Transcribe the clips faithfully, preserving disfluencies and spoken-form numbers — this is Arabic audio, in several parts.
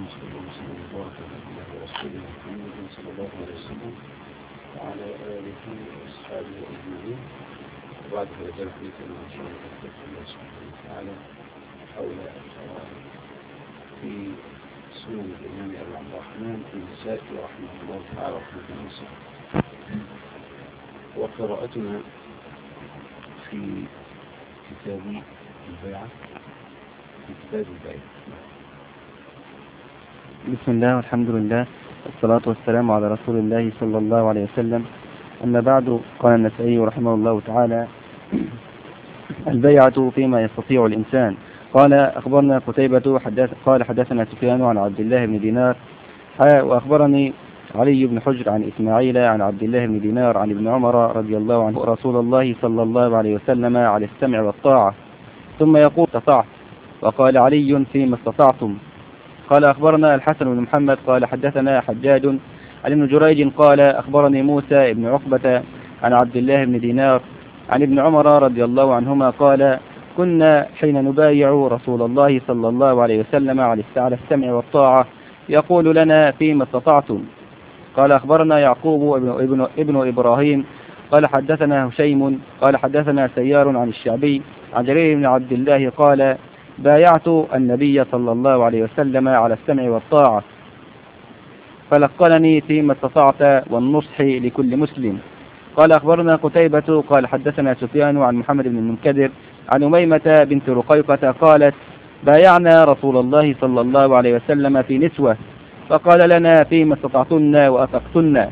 اللهم صل وسلم وبارك على رسولنا محمد صلى الله عليه وسلم وعلى آله وأصحابه أجمعين. وبعد فلذلك حديثنا عن شأن توفيق الله سبحانه وتعالى حول القراءة في سنن الإمام أبي عبد الرحمن النسائي رحمه الله تعالى رحمة الله. وقراءتنا في كتاب البيعة في كتاب البيعة. بسم الله والحمد لله والصلاة والسلام على رسول الله صلى الله عليه وسلم. أما بعد، قال النسائي رحمه الله تعالى: البيعة فيما يستطيع الإنسان. قال: أخبرنا قتيبة حدث قال حدثنا سفيان عن عبد الله بن دينار وأخبرني علي بن حجر عن إسماعيل عن عبد الله بن دينار عن ابن عمر رضي الله عنه رسول الله صلى الله عليه وسلم على السمع والطاعة، ثم يقول: استطعت. وقال علي: فيما استطعتم. قال: أخبرنا الحسن بن محمد قال حدثنا حجاج عن ابن جريج قال: أخبرني موسى بن عقبة عن عبد الله بن دينار عن ابن عمر رضي الله عنهما قال: كنا حين نبايع رسول الله صلى الله عليه وسلم على السمع والطاعة يقول لنا: فيما استطعتم. قال: أخبرنا يعقوب ابن, ابن, ابن إبراهيم قال حدثنا هشيم قال حدثنا سيار عن الشعبي عن جرير بن عبد الله قال: بايعت النبي صلى الله عليه وسلم على السمع والطاعة فلقنني فيما استطعت والنصح لكل مسلم. قال: أخبرنا قتيبة قال حدثنا سفيان عن محمد بن المنكدر عن أميمة بنت رقيقة قالت: بايعنا رسول الله صلى الله عليه وسلم في نسوة فقال لنا: فيما استطعتن وأطقتن.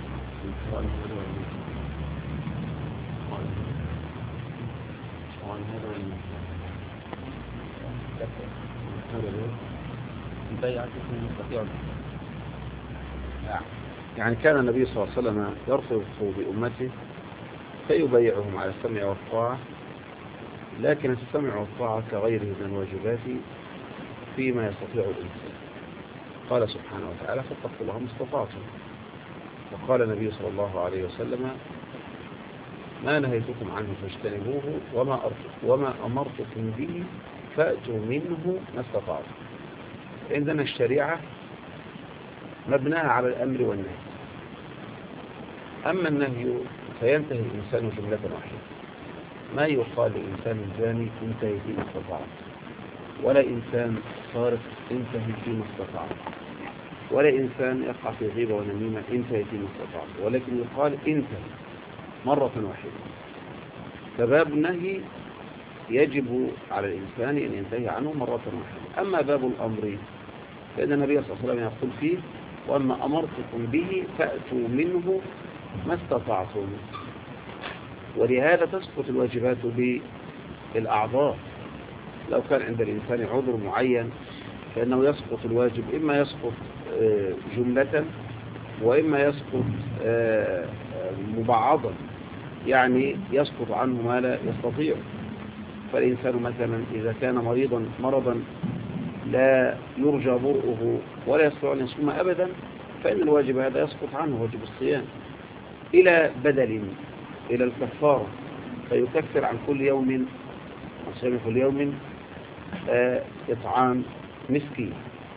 يعني كان النبي صلى الله عليه وسلم يرفض بأمته فيبايعهم على السمع والطاعة، لكن السمع والطاعة كغيره من الواجبات فيما يستطيع الإنسان. قال سبحانه وتعالى: فاتقوا الله ما استطعتم. وقال النبي صلى الله عليه وسلم: ما نهيتكم عنه فاجتنبوه وما وما أمرتكم به فأتوا منه ما استطعتم. عندنا الشريعة مبناها على الأمر والنهي، أما النهي فينتهي الإنسان جملة واحدة. ما يقال لإنسان زاني: انتهي فيما استطعت، ولا إنسان سارق: انتهي فيما استطعت، ولا إنسان يقع في غيبة ونميمة: انتهي فيما استطعت، ولكن يقال انتهي مرة واحدة. فباب النهي يجب على الإنسان أن ينتهي عنه مرة واحدة. أما باب الأمر فإن النبي صلى الله عليه وسلم يقول فيه: وأما أمرتكم به فأتوا منه ما استطعتم. ولهذا تسقط الواجبات بالأعذار. لو كان عند الإنسان عذر معين فإنه يسقط الواجب، إما يسقط جملة وإما يسقط مبعضا، يعني يسقط عنه ما لا يستطيع. فالإنسان مثلا إذا كان مريضا مرضا لا يرجى برؤه ولا يستطيع أن يصوم أبدا، فإن الواجب هذا يسقط عنه، واجب الصيام، إلى بدل، إلى الكفارة، فيكفر عن كل يوم عن صيام كل يوم آه إطعام مسكين.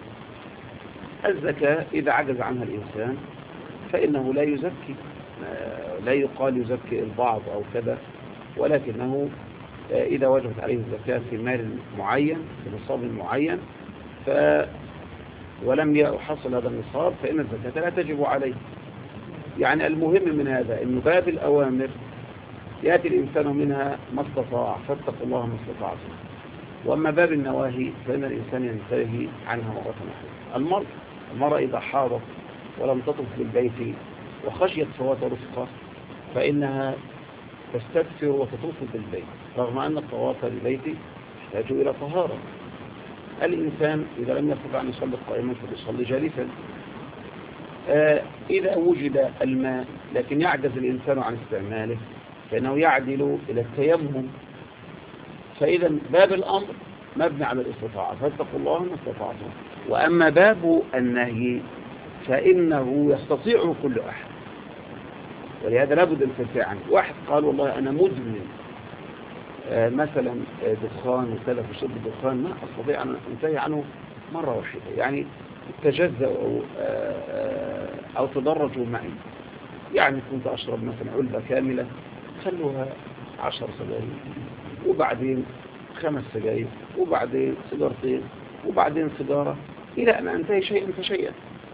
الزكاة إذا عجز عنها الإنسان فإنه لا يزكي، آه لا يقال يزكي البعض أو كذا، ولكنه آه إذا وجبت عليه الزكاة في مال معين في نصاب معين ف ولم يحصل هذا النصاب فإن الزكاة لا تجب عليه. يعني المهم من هذا أن باب الأوامر يأتي الإنسان منها ما استطاع، فاتقوا الله ما استطعتم. وأما باب النواهي فإن الإنسان ينتهي عنها مرة واحدة. المرء المرأة إذا حاضت ولم تطف بالبيت وخشيت فوات رفقة فإنها تستكثر وتطوف بالبيت، رغم أن الطواف بالبيت يحتاج إلى طهارة. الإنسان إذا لم يستطع أن يصلي قائما فليصلي جالسا. آه إذا وجد الماء لكن يعجز الإنسان عن استعماله فإنه يعدل إلى التيمم. فإذا باب الأمر مبني على الاستطاعة، فاتقوا الله ما استطعتم. وأما باب النهي فإنه يستطيع كل أحد، ولهذا لابد أن تنتهي عنه. واحد قال: والله أنا مدمن آه مثلا دخان وكذا، في شرب الدخان ما أستطيع أن أنتهي عنه مرة واحدة، يعني تجزأوا أو تدرجوا معي. يعني كنت أشرب مثلا علبة كاملة، خلوها عشر سجاير، وبعدين خمس سجاير، وبعدين سيجارتين، وبعدين سيجارة، إلى أن أنتهي شيئا فشيئا.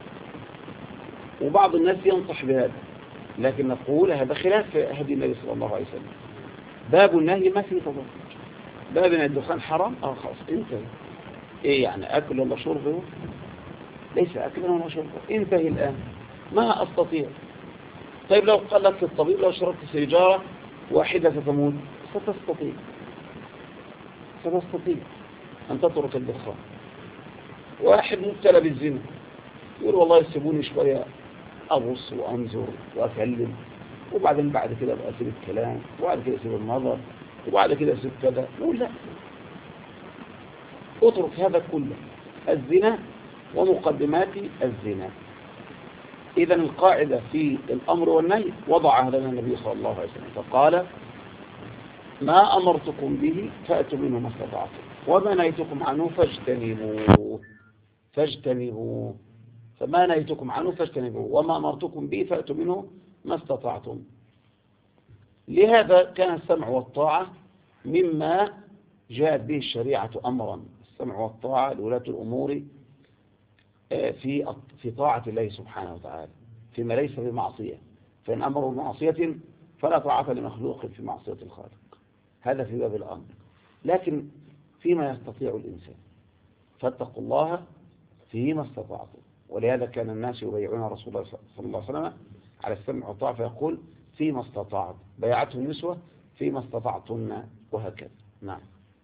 وبعض الناس ينصح بهذا، لكن نقول هذا خلاف هدي النبي صلى الله عليه وسلم. باب النهي ما فيه تضرج. باب ان الدخان حرام، اه خلاص انتهي. ايه يعني اكل ولا شرب؟ ليس اكلا ولا شربا، انتهي الان. ما استطيع. طيب لو قال لك الطبيب لو شربت سيجارة واحدة ستموت، ستستطيع ستستطيع ان تترك الدخان. واحد مبتلى بالزنا يقول والله يسيبوني شوية ابص وانظر واكلم، وبعدين بعد كده ابقى اسيب الكلام، وبعد كده اسيب النظر، وبعد كده اسيب كذا. نقول لا، اترك هذا كله، الزنا ومقدمات الزنا. اذا القاعدة في الامر والنهي وضعها لنا النبي صلى الله عليه وسلم، فقال ما امرتكم به فاتوا منه ما استطعتم، وما نهيتكم عنه فاجتنبوه فاجتنبوه فما نهيتكم عنه فاجتنبوه، وما امرتكم به فاتوا منه ما استطعتم. لهذا كان السمع والطاعة مما جاءت به الشريعة أمرا، السمع والطاعة لولاة الأمور في في طاعة الله سبحانه وتعالى فيما ليس بمعصية، فإن أمروا بمعصية فلا طاعة لمخلوق في معصية الخالق. هذا في باب الأمر. لكن فيما يستطيع الإنسان فاتقوا الله فيما استطعتم. ولهذا كان الناس يبايعون رسول الله صلى الله عليه وسلم على السمع والطاعة، فيقول فيما استطعت، بيعته النسوة فيما استطعتن، وهكذا. نعم.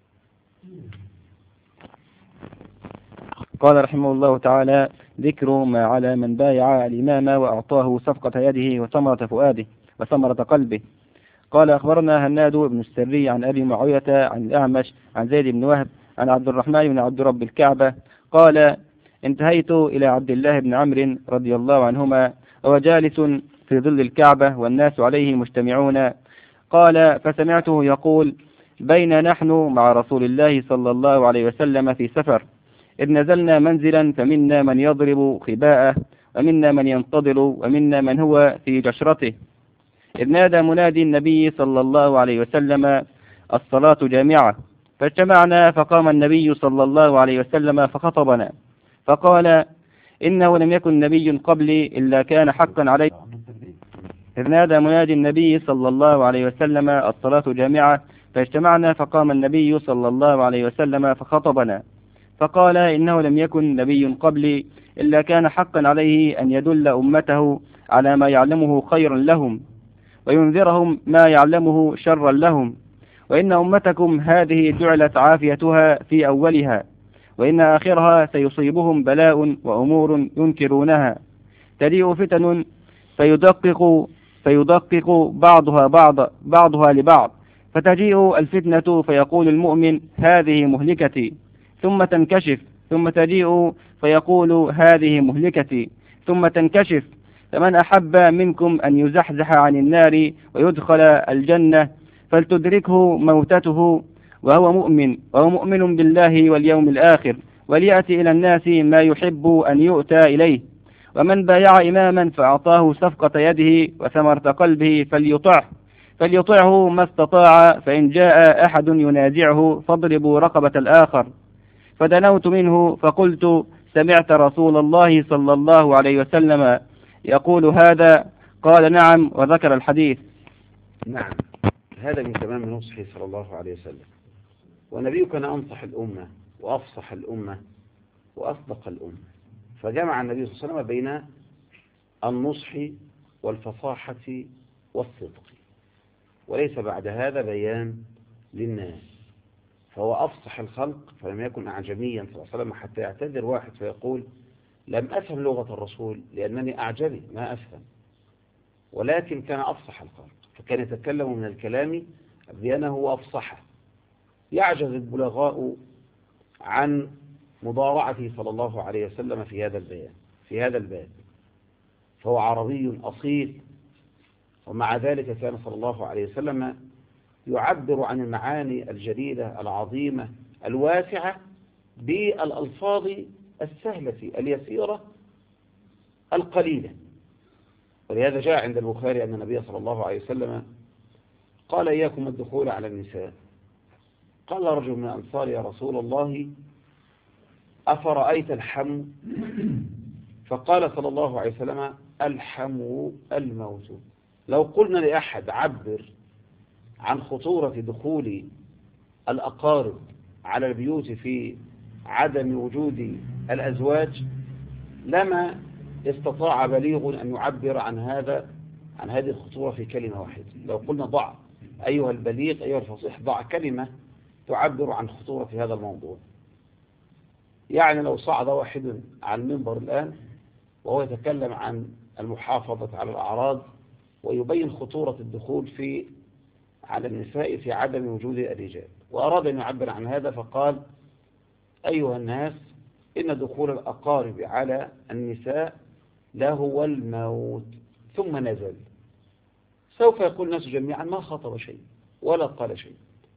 قال رحمه الله تعالى: ذكر ما على من بايع الإمام وأعطاه صفقة يده وثمرة فؤاده وثمرة قلبه. قال: أخبرنا هناد بن السري عن أبي معاوية عن الأعمش عن زيد بن وهب عن عبد الرحمن بن عبد رب الكعبة قال: انتهيت إلى عبد الله بن عمرو رضي الله عنهما وهو جالس في ظل الكعبة والناس عليه مجتمعون. قال: فسمعته يقول: بين نحن مع رسول الله صلى الله عليه وسلم في سفر، إذ نزلنا منزلا فمنا من يضرب خباءه ومنا من ينتظر ومنا من هو في جشرته، إذ نادى منادي النبي صلى الله عليه وسلم: الصلاة جامعة. فاجتمعنا فقام النبي صلى الله عليه وسلم فخطبنا فقال: إنه لم يكن نبي قبلي إلا كان حقا علي. إذ نادى منادي النبي صلى الله عليه وسلم: الصلاة جامعة. فاجتمعنا فقام النبي صلى الله عليه وسلم فخطبنا فقال: إنه لم يكن نبي قبلي إلا كان حقا عليه أن يدل أمته على ما يعلمه خيرا لهم وينذرهم ما يعلمه شرا لهم، وإن أمتكم هذه جعلت عافيتها في أولها، وإن آخرها سيصيبهم بلاء وأمور ينكرونها، تليء فتن فيدقق فيدقق بعضها بعض بعضها لبعض، فتجيء الفتنة فيقول المؤمن: هذه مهلكتي، ثم تنكشف، ثم تجيء فيقول: هذه مهلكتي، ثم تنكشف. فمن أحب منكم أن يزحزح عن النار ويدخل الجنة فلتدركه موتته وهو مؤمن وهو مؤمن بالله واليوم الآخر، وليأتي إلى الناس ما يحب أن يؤتى إليه. ومن بايع إماما فأعطاه صفقة يده وثمرة قلبه فليطعه فليطعه ما استطاع، فإن جاء أحد ينازعه فاضربوا رقبة الآخر. فدنوت منه فقلت: سمعت رسول الله صلى الله عليه وسلم يقول هذا؟ قال: نعم، وذكر الحديث. نعم، هذا من تمام نصحه صلى الله عليه وسلم. والنبي كان أنصح الأمة وأفصح الأمة وأصدق الأمة، فجمع النبي صلى الله عليه وسلم بين النصح والفصاحة والصدق، وليس بعد هذا بيان للناس. فهو أفصح الخلق، فلم يكن أعجميا صلى الله عليه وسلم حتى يعتذر واحد فيقول: لم أفهم لغة الرسول لأنني أعجمي ما أفهم، ولكن كان أفصح الخلق، فكان يتكلم من الكلام أبيانه وأفصحه. يعجز البلغاء عن مضارعته صلى الله عليه وسلم في هذا البيان في هذا الباب، فهو عربي أصيل، ومع ذلك كان صلى الله عليه وسلم يعبر عن المعاني الجديدة العظيمة الواسعة بالألفاظ السهلة اليسيرة القليلة. ولهذا جاء عند البخاري أن النبي صلى الله عليه وسلم قال إياكم الدخول على النساء. قال رجل من الأنصار يا رسول الله أفرأيت الحمو؟ فقال صلى الله عليه وسلم الحمو الموت. لو قلنا لأحد عبر عن خطورة دخول الأقارب على البيوت في عدم وجود الأزواج لما استطاع بليغ أن يعبر عن هذا عن هذه الخطورة في كلمة واحدة. لو قلنا ضع أيها البليغ أيها الفصيح ضع كلمة تعبر عن خطورة هذا الموضوع. يعني لو صعد واحد على المنبر الآن وهو يتكلم عن المحافظة على الأعراض ويبين خطورة الدخول في على النساء في عدم وجود الرجال، وأراد أن يعبر عن هذا فقال أيها الناس إن دخول الأقارب على النساء لهو الموت، ثم نزل. سوف يقول الناس جميعا ما خطب شيء ولا قال شيء،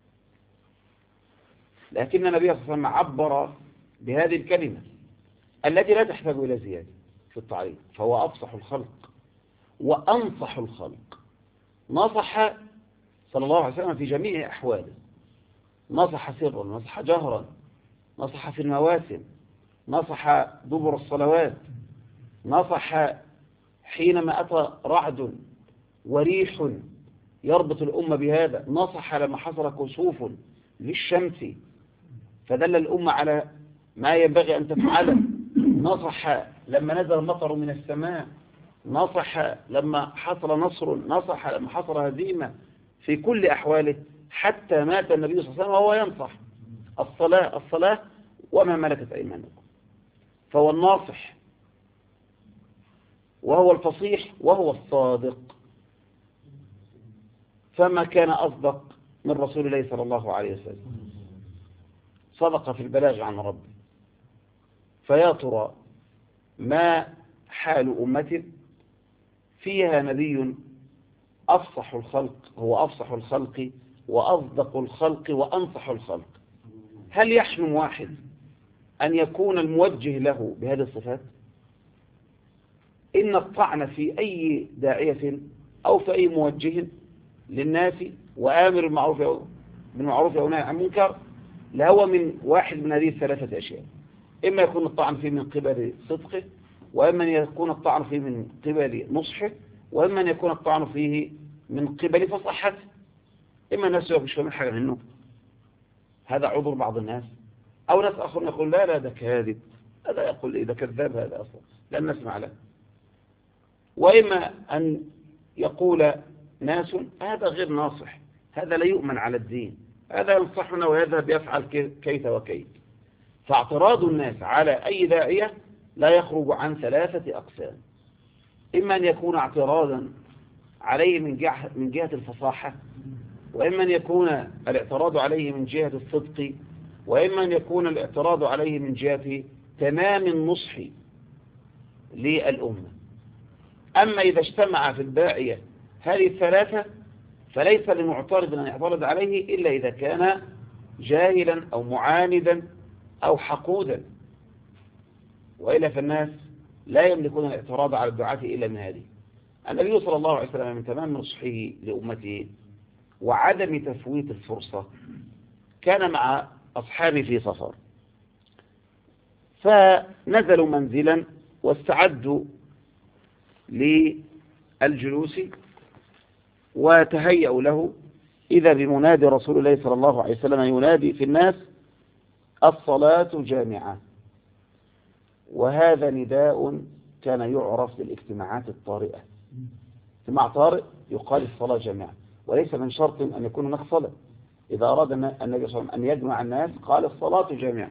لكن النبي صلى الله عليه وسلم عبر بهذه الكلمة التي لا تحتاج إلى زيادة في التعريف، فهو أفصح الخلق وأنصح الخلق. نصح صلى الله عليه وسلم في جميع أحواله، نصح سرا، نصح جهرا، نصح في المواسم، نصح دبر الصلوات، نصح حينما أتى رعد وريح يربط الأمة بهذا، نصح لما حصل كسوف للشمس فدل الأمة على ما ينبغي أن تفعله، نصح لما نزل المطر من السماء، نصح لما حصل نصر، نصح لما حصل هزيمة، في كل أحواله حتى مات النبي صلى الله عليه وسلم وهو ينصح. الصلاة الصلاة وما ملكت أيمانكم. فهو الناصح وهو الفصيح وهو الصادق، فما كان أصدق من رسول الله صلى الله عليه وسلم. صدق في البلاغ عن ربه. فيا ترى ما حال أمة فيها نبي أفصح الخلق، هو أفصح الخلق وأصدق الخلق وأنصح الخلق، هل يحلم واحد أن يكون الموجه له بهذه الصفات؟ إن الطعن في أي داعية أو في أي موجه للناس وآمر بالمعروف بالمعروف ونهي عن المنكر لهو من واحد من هذه الثلاثة أشياء: إما يكون الطعن فيه من قبل صدقه، وإما أن يكون الطعن فيه من قبل نصحه، وإما أن يكون الطعن فيه من قبل فصحته. إما الناس مش فاهمين حاجة منه، هذا عذر بعض الناس، أو ناس آخرون يقول لا لا ده كاذب، هذا يقول إذا كذاب هذا أصلا لن نسمع له. وإما أن يقول ناس هذا غير ناصح، هذا لا يؤمن على الدين، هذا ينصحنا ويذهب يفعل كيت وكيت. فاعتراض الناس على أي داعية لا يخرج عن ثلاثة أقسام: إما أن يكون اعتراضا عليه من جهة, من جهة الفصاحة، وإما أن يكون الاعتراض عليه من جهة الصدق، وإما أن يكون الاعتراض عليه من جهة تمام النصح للأمة. أما إذا اجتمع في الداعية هذه الثلاثة فليس لمعترض أن يعترض عليه إلا إذا كان جاهلا أو معاندا أو حقودا، وإلا فالناس لا يملكون الاعتراض على الدعاة إلا من هذه. النبي صلى الله عليه وسلم من تمام نصحه لأمته وعدم تفويت الفرصة كان مع أصحابه في سفر، فنزلوا منزلا واستعدوا للجلوس وتهيأوا له، إذا بمنادي رسول الله صلى الله عليه وسلم ينادي في الناس: الصلاة جامعة. وهذا نداء كان يعرف بالاجتماعات الطارئة. اجتماع طارئ يقال الصلاة جامعة، وليس من شرط أن يكون هناك صلاة. إذا أراد النبي صلى الله عليه وسلم أن يجمع الناس قال الصلاة جامعة،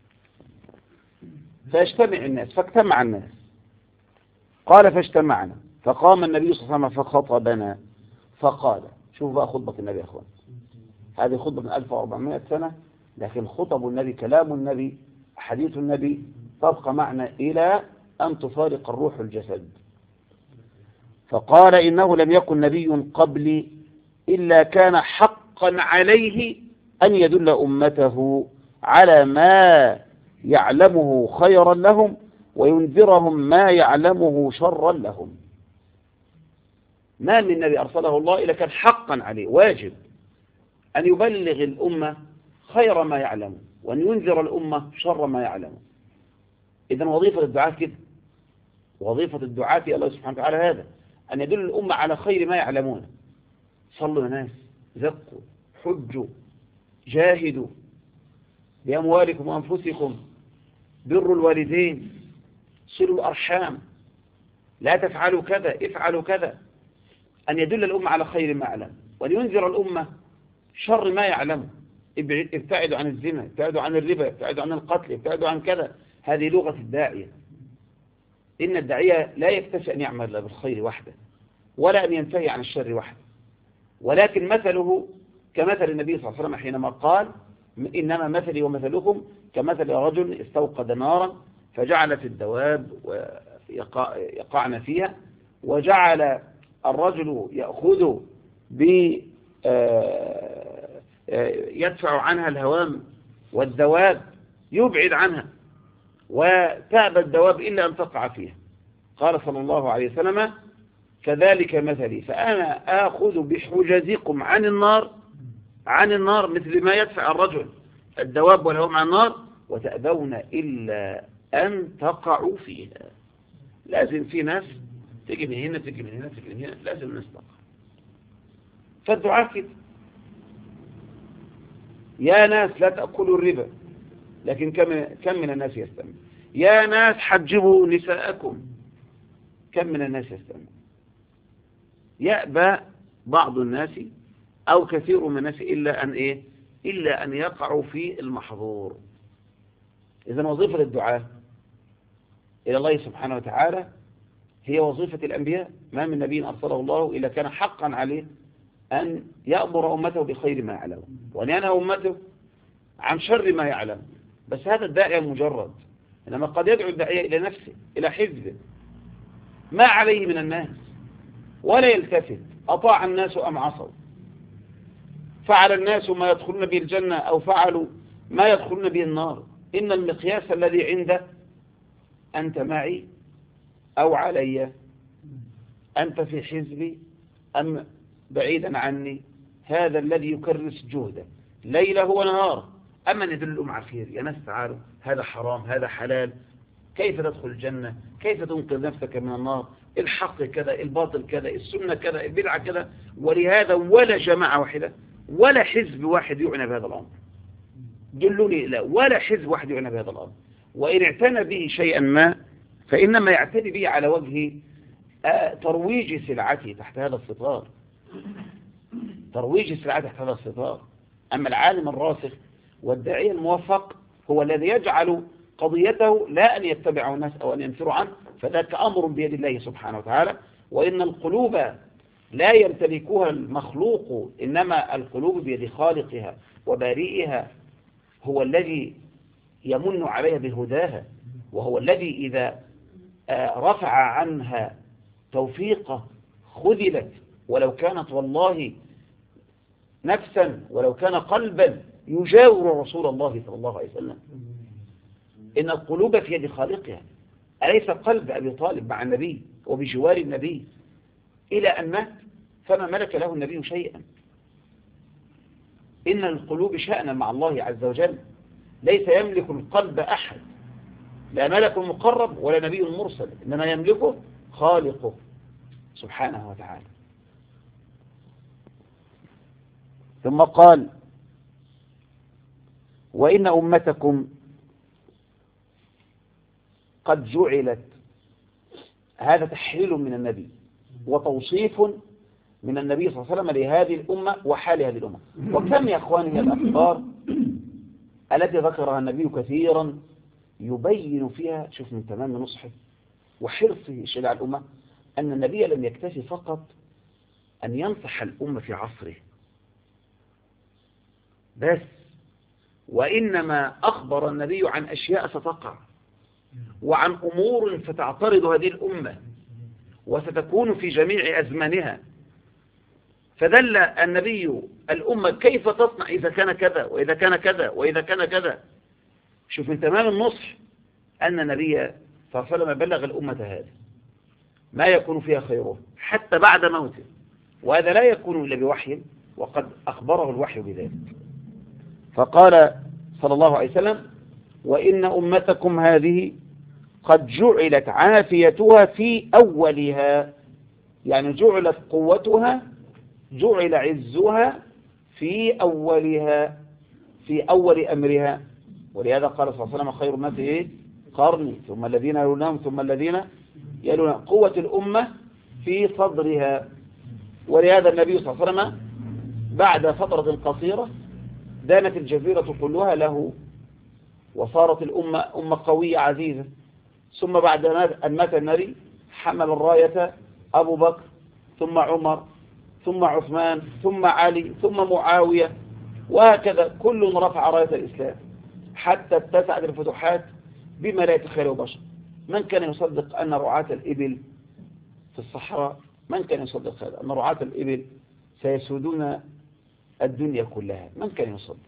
فيجتمع الناس. فاجتمع الناس، قال فاجتمعنا، فقام النبي صلى الله عليه وسلم فخطبنا فقال. شوف بقى خطبة النبي يا أخوان، هذه خطبة من ألف وأربعمائة سنة، لكن خطب النبي كلام النبي حديث النبي تبقى معنا إلى أن تفارق الروح الجسد. فقال: إنه لم يكن نبي قبلي إلا كان حقا عليه أن يدل أمته على ما يعلمه خيرا لهم وينذرهم ما يعلمه شرا لهم. ما من نبي أرسله الله إلا كان حقا عليه واجب أن يبلغ الأمة خير ما يعلم وأن ينذر الأمة شر ما يعلم. إذن وظيفة الدعاة كده، وظيفة الدعاة إلى الله سبحانه وتعالى هذا، أن يدل الأمة على خير ما يعلمون. صلوا يا ناس، زقوا، حجوا، جاهدوا بأموالكم وأنفسكم، بروا الوالدين، صلوا الأرحام، لا تفعلوا كذا، افعلوا كذا. أن يدل الأمة على خير ما يعلم وأن ينذر الأمة شر ما يعلم. ابتعدوا عن الزنا، ابتعدوا عن الربا، ابتعدوا عن القتل، ابتعدوا عن كذا. هذه لغة الداعية. إن الداعية لا يكتفي أن يعمل بالخير وحده ولا أن ينتهي عن الشر وحده، ولكن مثله كمثل النبي صلى الله عليه وسلم حينما قال: إنما مثلي ومثلكم كمثل رجل استوقد نارا فجعلت الدواب يقعن فيها، وجعل الرجل يأخذ ب يدفع عنها الهوام والدواب يبعد عنها، وتأبى الدواب إلا أن تقع فيها. قال صلى الله عليه وسلم: كذلك مثلي، فأنا آخذ بحجزكم عن النار عن النار مثل ما يدفع الرجل الدواب والهوام عن النار، وتأبون إلا أن تقعوا فيها. لازم في ناس تجي من هنا تجي من هنا تجي من هنا، لازم نستقع. فالدعاء كده: يا ناس لا تأكلوا الربا، لكن كم كم من الناس يستمع. يا ناس حجبوا نساءكم، كم من الناس يستمع. يأبى بعض الناس أو كثير من الناس إلا أن إيه إلا أن يقعوا في المحظور. إذن وظيفة الدعاء إلى الله سبحانه وتعالى هي وظيفة الأنبياء. ما من نبي أرسله الله إلا كان حقا عليه أن يأمر أمته بخير ما يعلم وأن ينهى أمته عن شر ما يعلم. بس هذا الداعية مجرد، إنما قد يدعو الداعية إلى نفسه، إلى حزبه، ما عليه من الناس، ولا يلتفت أطاع الناس أم عصوا، فعل الناس ما يدخلون به الجنة أو فعلوا ما يدخلون به النار. إن المقياس الذي عنده: أنت معي أو علي، أنت في حزبي أم بعيدا عني. هذا الذي يكرس جهده ليله ونهاره. أما ندل الأمة على الخير: يا ناس تعالوا، هذا حرام، هذا حلال، كيف تدخل الجنة، كيف تنقذ نفسك من النار، الحق كذا، الباطل كذا، السنة كذا، البدعة كذا. ولهذا ولا جماعة واحدة ولا حزب واحد يعنى بهذا الأمر. دلوني لا ولا حزب واحد يعنى بهذا الأمر. وإن اعتنى به شيئا ما فإنما يعتني به على وجه ترويج سلعته تحت هذا الستار، ترويج سلعته تحت هذا الستار. أما العالم الراسخ والداعية الموفق هو الذي يجعل قضيته لا أن يتبعه الناس أو أن ينفروا عنه، فذاك أمر بيد الله سبحانه وتعالى. وإن القلوب لا يمتلكها المخلوق، إنما القلوب بيد خالقها وبارئها. هو الذي يمن عليها بهداها، وهو الذي إذا رفع عنها توفيقه خذلت، ولو كانت والله نفسا ولو كان قلبا يجاور رسول الله صلى الله عليه وسلم. إن القلوب في يد خالقها. أليس قلب أبي طالب مع النبي وبجوار النبي إلى أن مات فما ملك له النبي شيئا؟ إن القلوب شأنا مع الله عز وجل، ليس يملك القلب أحد، لا ملك مقرب ولا نبي مرسل، إنما يملكه خالقه سبحانه وتعالى. ثم قال: وإن أمتكم قد جعلت. هذا تحليل من النبي وتوصيف من النبي صلى الله عليه وسلم لهذه الأمة وحال هذه الأمة. وكم يا أخواني هي الأخبار التي ذكرها النبي كثيرا يبين فيها، شوف من تمام نصحه وحرصه على الأمة، أن النبي لم يكتفي فقط أن ينصح الأمة في عصره بس، وإنما أخبر النبي عن أشياء ستقع وعن أمور ستعترض هذه الأمة وستكون في جميع أزمانها. فدل النبي الأمة كيف تصنع إذا كان كذا وإذا كان كذا وإذا كان كذا. شوف من تمام النصح أن النبي صلى الله عليه وسلم بلغ الأمة هذا ما يكون فيها خيره حتى بعد موته، وهذا لا يكون إلا بوحي، وقد أخبره الوحي بذلك. فقال صلى الله عليه وسلم: وإن أمتكم هذه قد جعلت عافيتها في أولها، يعني جعلت قوتها، جعل عزها في أولها، في أول أمرها. ولهذا قال صلى الله عليه وسلم: خير الناس إيه؟ قرني، ثم الذين يلونهم ثم الذين يلونهم. قوة الأمة في صدرها. ولهذا النبي صلى الله عليه وسلم بعد فترة قصيرة دانت الجزيرة كلها له، وصارت الأمة أمة قوية عزيزة. ثم بعد أن مات النبي حمل الراية أبو بكر، ثم عمر، ثم عثمان، ثم علي، ثم معاوية، وهكذا كل رفع راية الإسلام حتى اتسعت الفتوحات بما لا يتخيله بشر. من كان يصدق أن رعاة الإبل في الصحراء، من كان يصدق هذا، أن رعاة الإبل سيسودون الدنيا كلها؟ من كان يصدق؟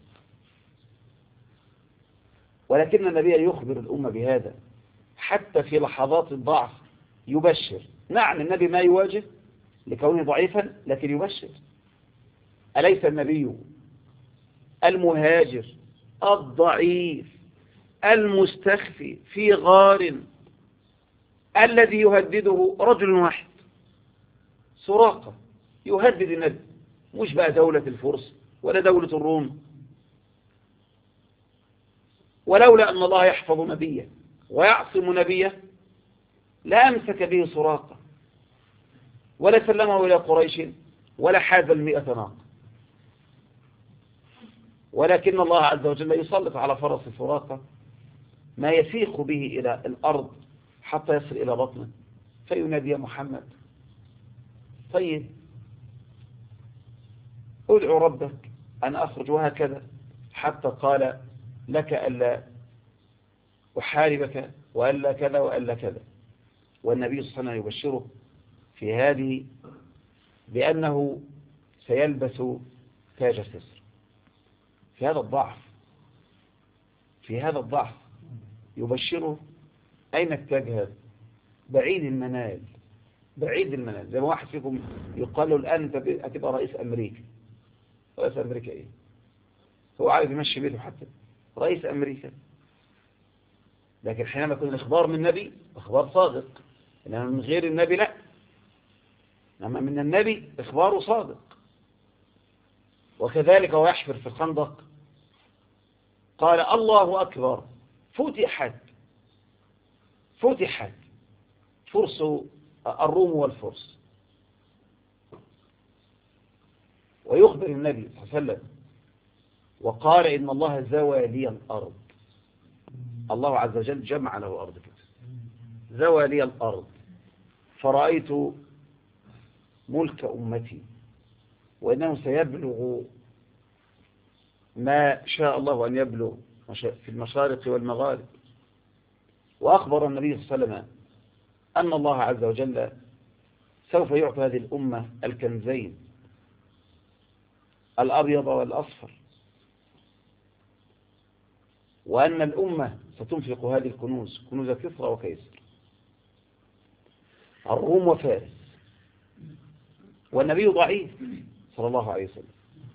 ولكن النبي يخبر الأمة بهذا حتى في لحظات الضعف، يبشر. نعم النبي ما يواجه لكونه ضعيفا، لكن يبشر. أليس النبي المهاجر الضعيف المستخفي في غار الذي يهدده رجل واحد، سراقة، يهدد النبي، مش بقى دولة الفرس ولا دولة الروم. ولولا أن الله يحفظ نبيه ويعصم نبيه لأمسك به سراقة ولا سلمه إلى قريش ولا حاز المئة ناقة. ولكن الله عز وجل يسلط على فرس سراقة ما يسيق به إلى الأرض حتى يصل إلى بطنه فينادي: يا محمد، طيب ادعو ربك أن أخرج، وهكذا حتى قال: لك ألا أحاربك وألا كذا وألا كذا. والنبي صلى الله عليه وسلم يبشره في هذه بأنه سيلبس تاج السسر. في هذا الضعف في هذا الضعف يبشره. أين التاج هذا؟ بعيد المنال، بعيد المنال. زي ما واحد فيكم يقال له الآن أنت هتبقى رئيس أمريكا. رئيس أمريكا إيه؟ هو عايز يمشي بيته حتى رئيس أمريكا. لكن حينما يكون الإخبار من النبي إخبار صادق، إنما من غير النبي لا. إنما من النبي إخباره صادق. وكذلك هو يحفر في الخندق قال: الله أكبر، فتحت فتحت فرس الروم والفرس. ويخبر النبي صلى الله عليه وسلم وقال: إن الله زوى لي الأرض. الله عز وجل جمع له أرض كده، زوى لي الأرض فرأيت ملك أمتي، وإنه سيبلغ ما شاء الله أن يبلغ في المشارق والمغارب. وأخبر النبي صلى الله عليه وسلم أن الله عز وجل سوف يعطي هذه الأمة الكنزين الأبيض والأصفر، وأن الأمة ستنفق هذه الكنوز، كنوز كسرى وكيسر، الروم وفارس. والنبي ضعيف صلى الله عليه وسلم،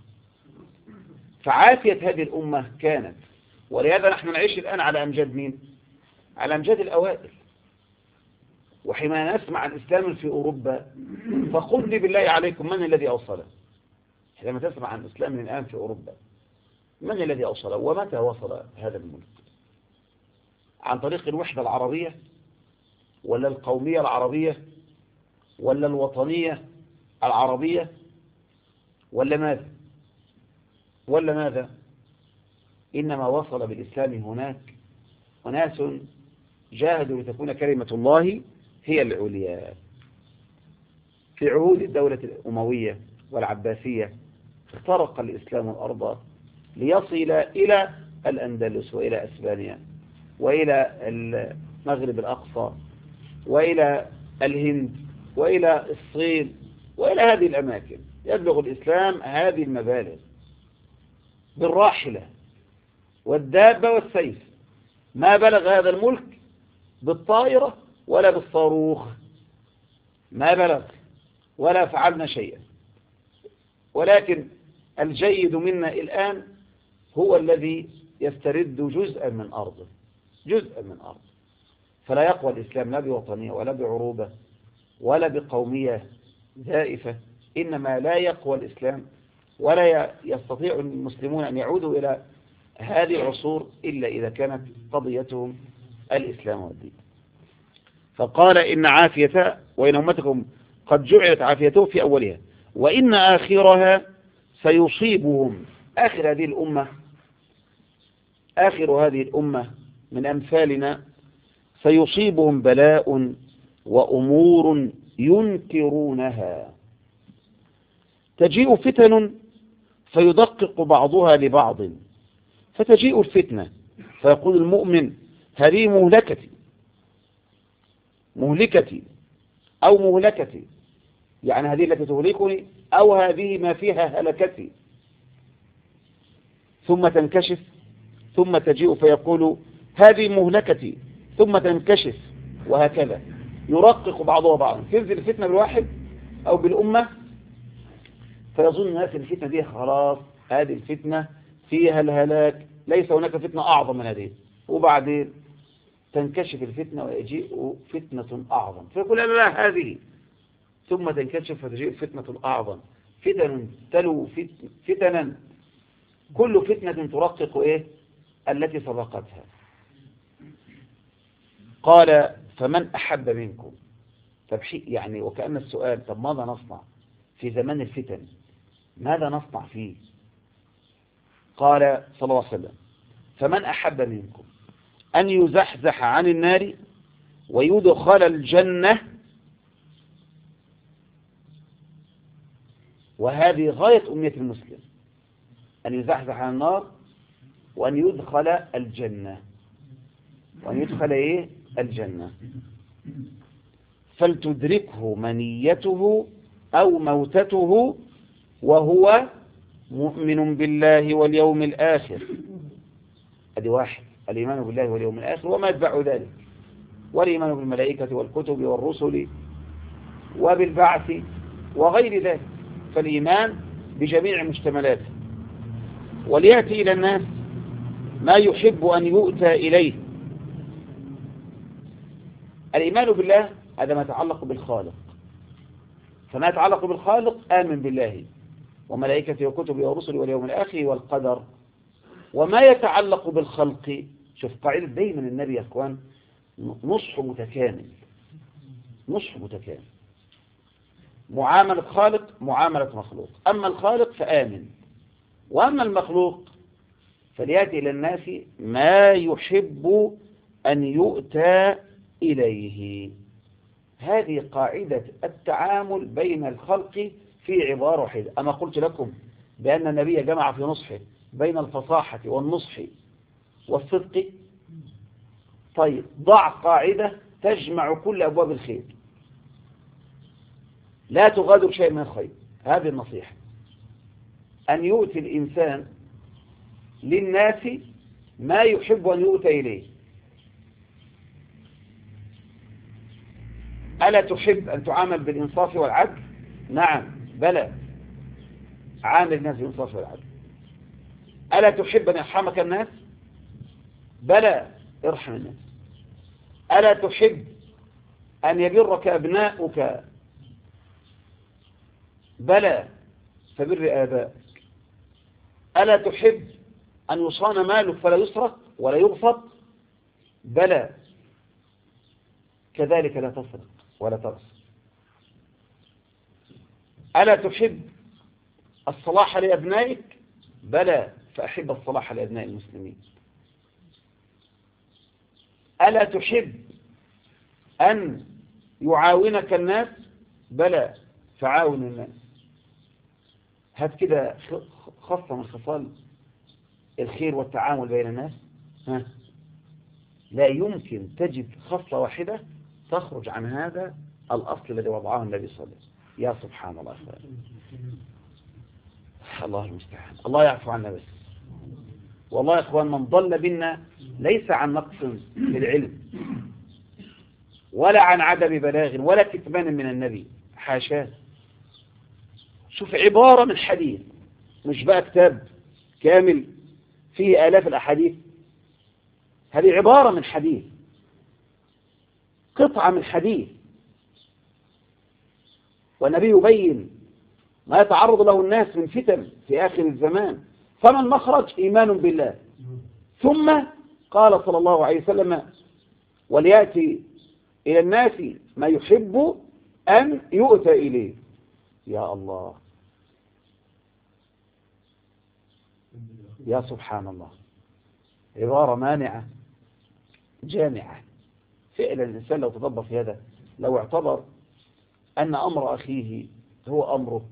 فعافية هذه الأمة كانت. ولهذا نحن نعيش الآن على أمجاد مين؟ على أمجاد الأوائل. وحينما نسمع عن إسلام في أوروبا فقل لي بالله عليكم من الذي أوصله؟ حينما تسمع عن إسلام الآن في أوروبا من الذي أوصله؟ ومتى وصل هذا الملك؟ عن طريق الوحدة العربية ولا القومية العربية ولا الوطنية العربية ولا ماذا؟ ولا ماذا؟ إنما وصل بالإسلام هناك وناس جاهدوا لتكون كلمة الله هي العليا. في عهود الدولة الأموية والعباسية اخترق الإسلام الأرض ليصل إلى الأندلس وإلى أسبانيا وإلى المغرب الأقصى وإلى الهند وإلى الصين وإلى هذه الأماكن. يبلغ الإسلام هذه المبالغ بالراحلة والدابة والسيف ما بلغ هذا الملك بالطائرة ولا بالصاروخ، ما بلغ ولا فعلنا شيئا. ولكن الجيد منا الآن هو الذي يسترد جزءا من أرضه، جزءا من أرضه. فلا يقوى الإسلام لا بوطنية ولا بعروبة ولا بقومية زائفة، إنما لا يقوى الإسلام ولا يستطيع المسلمون أن يعودوا إلى هذه العصور إلا إذا كانت قضيتهم الإسلام والدين. فقال إن عافية وإن أمتكم قد جعلت عافيته في أولها وإن آخرها سيصيبهم، آخر هذه الأمة، آخر هذه الأمة من أمثالنا سيصيبهم بلاء وأمور ينكرونها، تجيء فتن فيدقق بعضها لبعض، فتجيء الفتنة فيقول المؤمن هذه مهلكتي مهلكتي أو مهلكتي، يعني هذه التي تهلكني أو هذه ما فيها هلكتي، ثم تنكشف ثم تجيء فيقول هذه مهلكتي ثم تنكشف، وهكذا يرقق بعضها بعضا. تنزل الفتنة بالواحد أو بالأمة فيظن الناس الفتنة دي خلاص، هذه الفتنة فيها الهلاك، ليس هناك فتنة أعظم من هذه، وبعدين تنكشف الفتنة ويجيء فتنة أعظم فيقول لا لا هذه، ثم تنكشف فتجيء فتنة أعظم، فتن تلو فتنا، كل فتنة ترقق إيه التي سبقتها. قال فمن أحب منكم، تبحيث يعني وكأن السؤال طب ماذا نصنع في زمان الفتن، ماذا نصنع فيه؟ قال صلى الله عليه وسلم فمن أحب منكم أن يزحزح عن النار ويدخل الجنة، وهذه غاية أمنية المسلم، أن يزحزح عن النار وأن يدخل الجنة، وأن يدخل إيه الجنة، فلتدركه منيته أو موتته وهو مؤمن بالله واليوم الآخر. هذه واحد، الإيمان بالله واليوم الآخر وما يتبع ذلك، والإيمان بالملائكة والكتب والرسل وبالبعث وغير ذلك، فالإيمان بجميع مشتملاته. وليأتي إلى الناس ما يحب أن يؤتى إليه. الإيمان بالله هذا ما يتعلق بالخالق، فما يتعلق بالخالق آمن بالله وملائكته وكتبه ورسله واليوم الآخر والقدر. وما يتعلق بالخلق، شوف قاعدة دايما النبي يا اخوان، نصح متكامل، نصح متكامل، معاملة خالق معاملة مخلوق، أما الخالق فآمن، وأما المخلوق فليأتي إلى الناس ما يحب أن يؤتى إليه. هذه قاعدة التعامل بين الخلق في عبارة واحدة. أما قلت لكم بأن النبي جمع في نصحه بين الفصاحة والنصح والصدق، طيب ضع قاعدة تجمع كل أبواب الخير، لا تغادر شيء من الخير. هذه النصيحة، أن يؤتي الإنسان للناس ما يحب أن يؤتى إليه. ألا تحب أن تعامل بالإنصاف والعدل؟ نعم بلى، عامل الناس بالإنصاف والعدل. ألا تحب أن يرحمك الناس؟ بلى، ارحم الناس. ألا تحب أن يبرك أبناؤك؟ بلى، فبر آبائك. ألا تحب أن يصان مالك فلا يسرق ولا يغصب؟ بلى، كذلك لا تسرق ولا تغصب. ألا تحب الصلاح لأبنائك؟ بلى، فأحب الصلاح لأبناء المسلمين. ألا تحب أن يعاونك الناس؟ بلى، فعاون الناس. هات كده خاصة من خصال الخير والتعامل بين الناس، ها؟ لا يمكن تجد خصلة واحدة تخرج عن هذا الأصل الذي وضعه النبي صلى الله عليه وسلم. يا سبحان الله، الله المستعان، الله يعفو عنا بس. والله يا إخوان من ضل بنا ليس عن نقص في العلم ولا عن عدم بلاغ ولا كتمان من النبي، حاشاه. شوف عبارة من حديث، مش بقى كتاب كامل فيه آلاف الأحاديث، هذه عبارة من حديث، قطعة من حديث، والنبي يبين ما يتعرض له الناس من فتن في آخر الزمان، فما المخرج؟ إيمان بالله. ثم قال صلى الله عليه وسلم: وليأتي إلى الناس ما يحب أن يؤتى إليه. يا الله، يا سبحان الله، عبارة مانعة جامعة. فعلا الإنسان لو تدبر في هذا، لو اعتبر أن أمر أخيه هو أمره،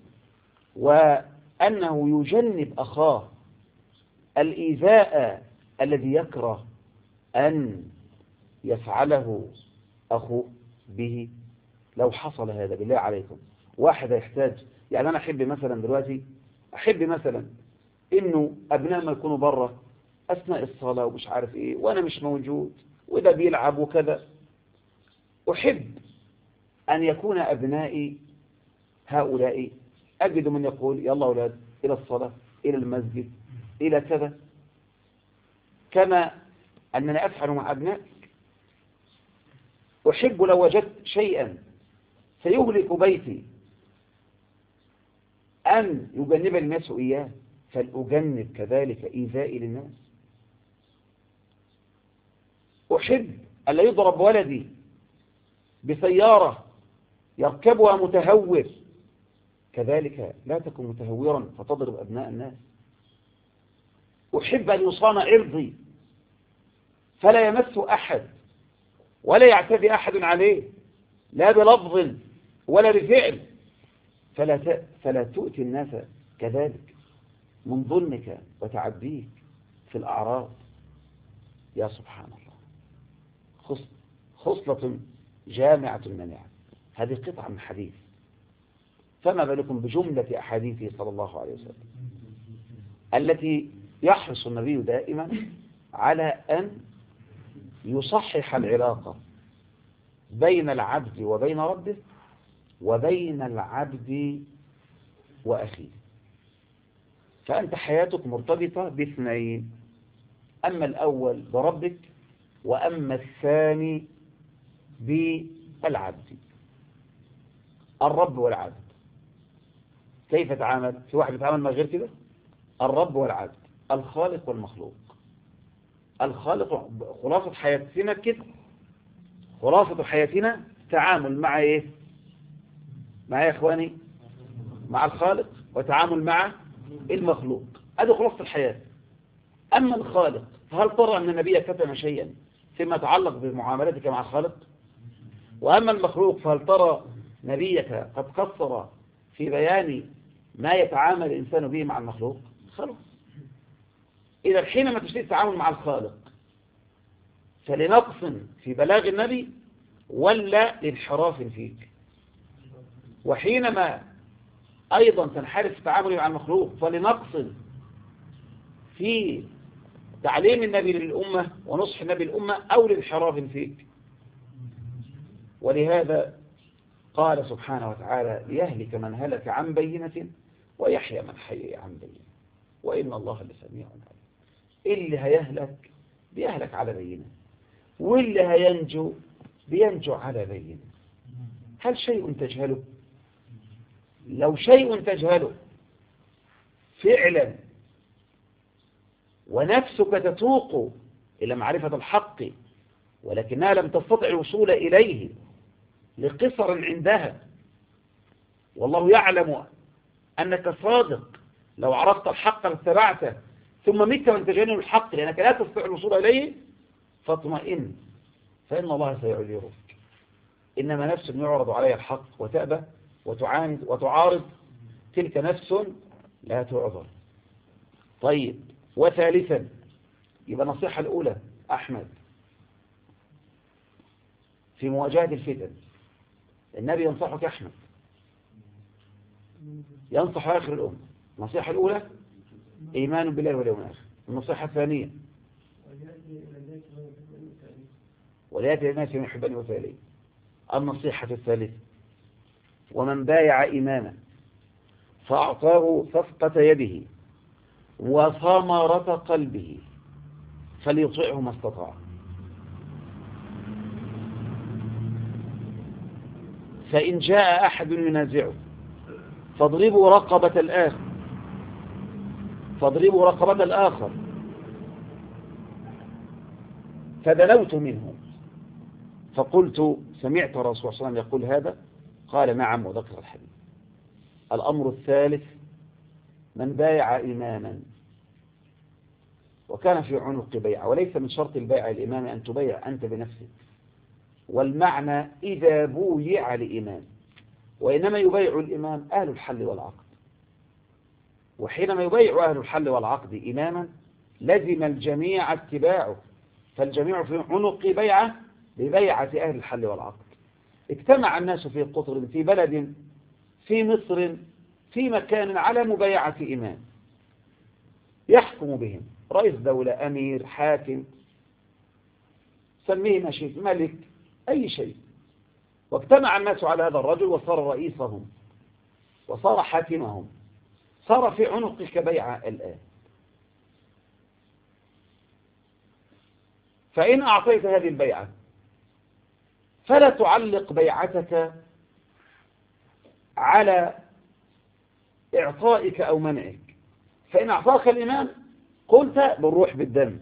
وأنه يجنب أخاه الإيذاء الذي يكره أن يفعله أخوه به، لو حصل هذا بالله عليكم، واحد يحتاج، يعني أنا أحب مثلا دلوقتي، أحب مثلا إنه أبناء ما يكونوا بره أثناء الصلاة ومش عارف إيه، وأنا مش موجود وده بيلعب وكذا، أحب أن يكون أبنائي هؤلاء أجد من يقول: يلا أولاد إلى الصلاة، إلى المسجد، إلى كذا، كما أنني أفعل مع أبنائك. أحب لو وجدت شيئا سيهلك بيتي أن يجنب الناس إياه، فلأجنب كذلك إيذائي للناس. أحب ألا يضرب ولدي بسيارة يركبها متهور، كذلك لا تكن متهورا فتضرب أبناء الناس. أحب أن يصان عرضي فلا يمس أحد ولا يعتدي أحد عليه، لا بلفظ ولا بفعل، فلا فلا تؤتي الناس كذلك من ظلمك وتعديك في الأعراض. يا سبحان الله، خصلة جامعة المناعة. هذه قطعة من حديث، فما بالكم بجملة أحاديثه صلى الله عليه وسلم التي يحرص النبي دائما على أن يصحح العلاقة بين العبد وبين ربه، وبين العبد وأخيه. فأنت حياتك مرتبطة باثنين: أما الأول بربك، وأما الثاني بالعبد. الرب والعبد كيف تعامل؟ في واحد يتعامل مع غير كده؟ الرب والعبد، الخالق والمخلوق. الخالق، خلاصة حياتنا كده، خلاصة حياتنا تعامل مع ايه؟ مع ايه يا اخواني؟ مع الخالق، وتعامل مع المخلوق. هذه خلاصة الحياة. أما الخالق فهل ترى أن النبي كتم شيئا فيما يتعلق بمعاملتك مع الخالق؟ وأما المخلوق فهل ترى نبيك قد قصر في بيان ما يتعامل الإنسان به مع المخلوق؟ خلاص. إذا حينما تشتري التعامل مع الخالق فلنقص في بلاغ النبي ولا لانحراف فيك، وحينما أيضا تنحرف في التعامل مع المخلوق فلنقص في تعليم النبي للأمة ونصح النبي للأمة أو لانحراف فيك. ولهذا قال سبحانه وتعالى: ليهلك من هلك عن بينة ويحيى من حي عن بينة وإن الله لسميع عليم. اللي هيهلك بيهلك على بينة، واللي هينجو بينجو على بينة. هل شيء تجهله؟ لو شيء تجهله فعلا ونفسك تتوق إلى معرفة الحق ولكنها لم تستطع الوصول إليه لقصر عندها، والله يعلم أنك صادق، لو عرفت الحق لاتبعته، ثم مت من تجنب الحق لأنك لا تستطيع الوصول إليه، فاطمئن فإن الله سيعذرك. إنما نفس يعرض عليها الحق وتأبى وتعاند وتعارض، تلك نفس لا تعذر. طيب، وثالثا، يبقى النصيحة الأولى أحمد في مواجهة الفتن، النبي ينصحك أحمد، ينصح آخر الأمة. النصيحة الأولى إيمان بالله واليوم الآخر. النصيحة الثانية وليأتي الناس من يحبني وفعلي. النصيحة الثالثة: ومن بايع إماما فأعطاه صفقة يده وثمرة قلبه فليطيعه ما استطاع، فإن جاء أحد ينازعه فاضربوا رقبة الآخر فاضربوا رقبة الآخر فدنوت منه فقلت: سمعت الرسول صلى الله عليه وسلم يقول هذا؟ قال: نعم، وذكر الحديث. الأمر الثالث: من بايع إماما وكان في عنق بيعة، وليس من شرط البيع الإمام أن تبيع أنت بنفسك، والمعنى إذا بويع لإمام، وإنما يبيع الإمام أهل الحل والعقد، وحينما يبيع أهل الحل والعقد إماما لزم الجميع اتباعه، فالجميع في عنق بيعة ببيعة أهل الحل والعقد. اجتمع الناس في قطر، في بلد، في مصر، في مكان، على مبايعة إمام يحكم بهم، رئيس دولة، أمير، حاكم، سميه ما شئت، ملك، أي شيء. واجتمع الناس على هذا الرجل وصار رئيسهم وصار حاكمهم، صار في عنقك بيعة الآن. فإن أعطيت هذه البيعة فلا تعلق بيعتك على إعطائك أو منعك، فإن أعطاك الإمام قلت بالروح بالدم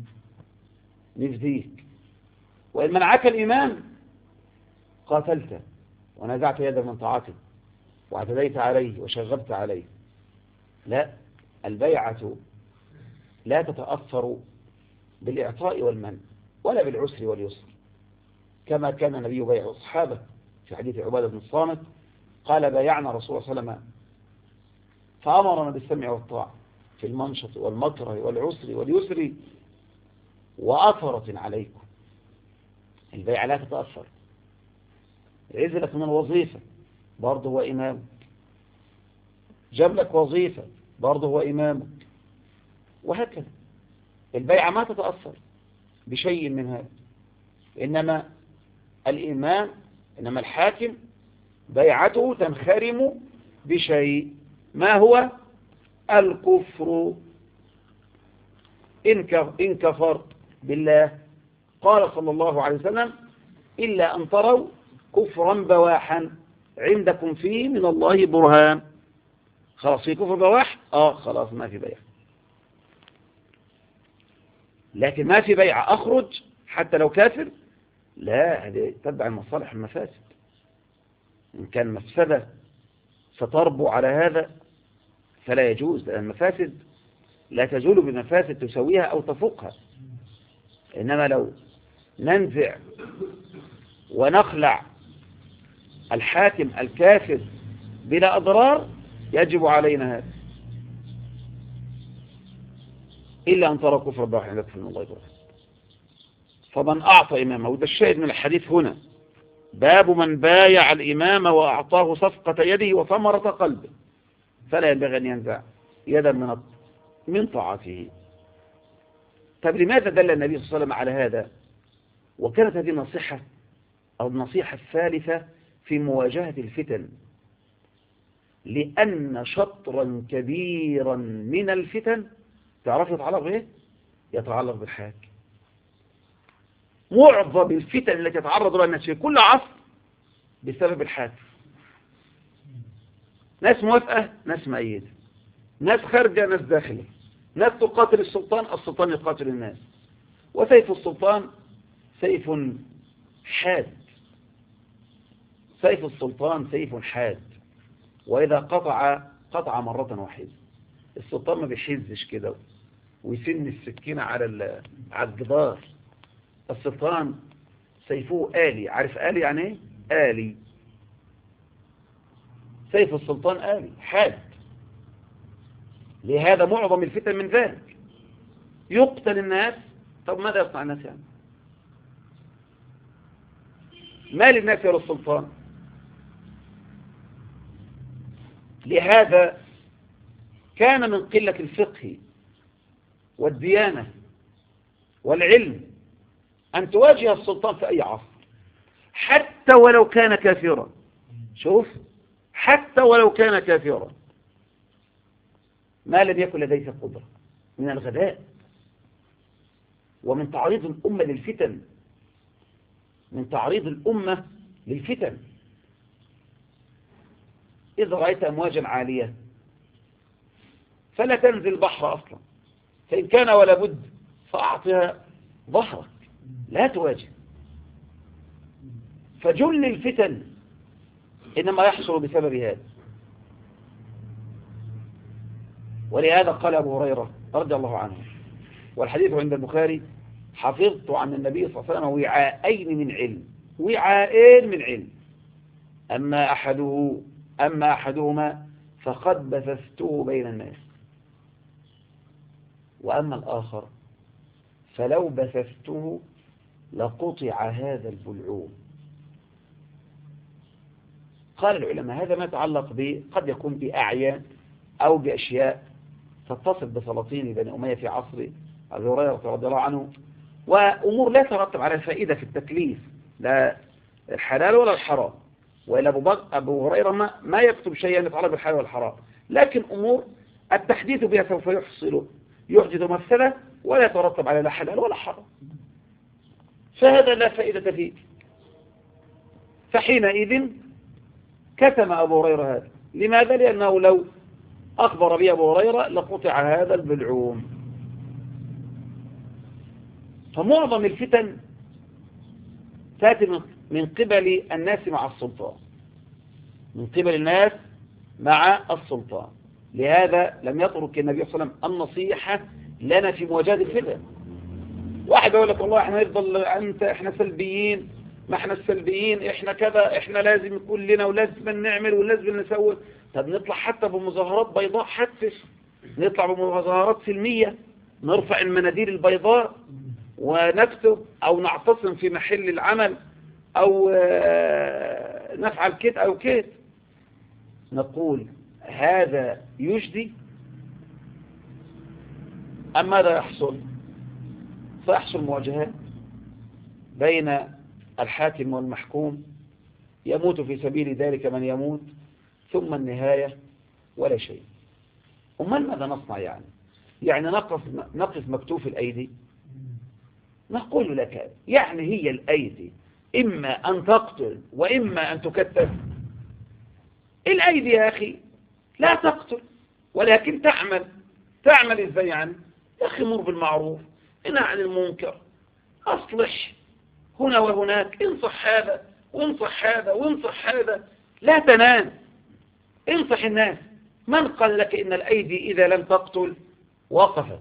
نفديك، وإن منعك الإمام قاتلت ونزعت يدا من طاعته واعتديت عليه وشغبت عليه. لا، البيعة لا تتأثر بالإعطاء والمنع ولا بالعسر واليسر، كما كان النبي بيع أصحابه في حديث عبادة بن الصامت قال: بايعنا رسول الله صلى الله عليه وسلم فأمرنا بالسمع والطاعة في المنشط والمكره والعسر واليسر وأثرة عليكم. البيعة لا تتأثر. عزلك من الوظيفة برضه هو إمامك، جاب لك وظيفة برضه هو إمامك، وهكذا. البيعة ما تتأثر بشيء من هذا، إنما الإمام إنما الحاكم بيعته تنخرم بشيء، ما هو؟ الكفر. إن كفر بالله قال صلى الله عليه وسلم: إلا أن تروا كفرا بواحا عندكم فيه من الله برهان. خلاص في كفر بواح، آه خلاص ما في بيع. لكن ما في بيع أخرج حتى لو كافر، لا، هذه تبع المصالح المفاسد. إن كان مفسدة ستربو على هذا فلا يجوز، لأن المفاسد لا تزول بمفاسد تسويها أو تفوقها. إنما لو ننزع ونخلع الحاكم الكافر بلا أضرار يجب علينا هذا، إلا أن ترى كفر بواح عندكم من الله برهان. فمن أعطى إمامه، وده الشاهد من الحديث هنا، باب من بايع الإمام وأعطاه صفقة يده وثمرة قلبه فلا ينبغي أن ينزع يدا من من طاعته. طب لماذا دل النبي صلى الله عليه وسلم على هذا؟ وكانت هذه النصيحة أو النصيحة الثالثة في مواجهة الفتن، لأن شطرا كبيرا من الفتن تعرف يتعلق بإيه؟ يتعلق بالحاكم. معظم الفتن التي يتعرض لها الناس في كل عصر بسبب الحاكم. ناس موافقة، ناس مؤيدة، ناس خارجة، ناس داخلة، ناس تقاتل السلطان، السلطان يقاتل الناس. وسيف السلطان سيف حاد، سيف السلطان سيف حاد، وإذا قطع قطع مرة واحدة. السلطان ما بيحزش كده ويسن السكينة على على الجدار. السلطان سيفه آلي. عارف آلي يعني ايه؟ آلي. سيف السلطان آلي حاد. لهذا معظم الفتن من ذلك. يقتل الناس. طب ماذا يصنع الناس يعني؟ ما للناس يرى السلطان؟ لهذا كان من قلة الفقه والديانة والعلم أن تواجه السلطان في أي عصر حتى ولو كان كافرا. شوف، حتى ولو كان كافرا ما لم يكن لديك قدرة من الغباء ومن تعريض الأمة للفتن، من تعريض الأمة للفتن. إذا رأيت أمواجا عالية فلا تنزل البحر أصلا، فإن كان ولا بد فأعطها ظهرك، لا تواجه. فجل الفتن إنما يحصل بسبب هذا. ولهذا قال أبو هريرة رضي الله عنه، والحديث عند البخاري: حفظت عن النبي صلى الله عليه وسلم وعاءين من علم، وعاءين من علم، أما أحده أما أحدهما فقد بثثته بين الناس، وأما الآخر فلو بثثته لقطع هذا البلعوم. قال العلماء هذا ما يتعلق به قد يكون بأعيان أو بأشياء تتصل بسلاطين بني أمية في عصر أبي هريرة رضي الله عنه، وأمور لا ترتب على الفائدة في التكليف، لا الحلال ولا الحرام، وإلا أبو, أبو هريرة ما, ما يكتب شيئا يتعلق بالحلال والحرام، لكن أمور التحديث بها سوف يحصل يحدث مفسدة ولا يترتب على لا حلال ولا حرام، فهذا لا فائدة فيه. فحينئذ كتم أبو هريرة هذا. لماذا؟ لأنه لو أخبر به أبو هريرة لقطع هذا البلعوم. فمعظم الفتن تأتي من قبل الناس مع السلطان، من قبل الناس مع السلطان. لهذا لم يترك النبي صلى الله عليه وسلم النصيحة لنا في مواجهة الفتن. واحد يقول لك والله احنا نفضل انت احنا سلبيين، ما احنا السلبيين، احنا كذا، احنا لازم يكون لنا ولازم نعمل ولازم نسوي. طب نطلع حتى بمظاهرات بيضاء، حتى نطلع بمظاهرات سلمية، نرفع المناديل البيضاء ونكتب او نعتصم في محل العمل او نفعل كت او كت. نقول هذا يجدي أم ماذا يحصل؟ سيحصل مواجهات بين الحاكم والمحكوم، يموت في سبيل ذلك من يموت، ثم النهاية ولا شيء. أمال ماذا نصنع يعني؟ يعني نقف, نقف مكتوف الأيدي؟ نقول لك يعني هي الأيدي إما أن تقتل وإما أن تكتف. الأيدي يا أخي لا تقتل ولكن تعمل. تعمل إزاي يعني؟ يا أخي مر بالمعروف، انهى عن المنكر، أصلح هنا وهناك، انصح هذا وانصح هذا وانصح هذا، لا تنام، انصح الناس. من قال لك إن الأيدي إذا لم تقتل وقفت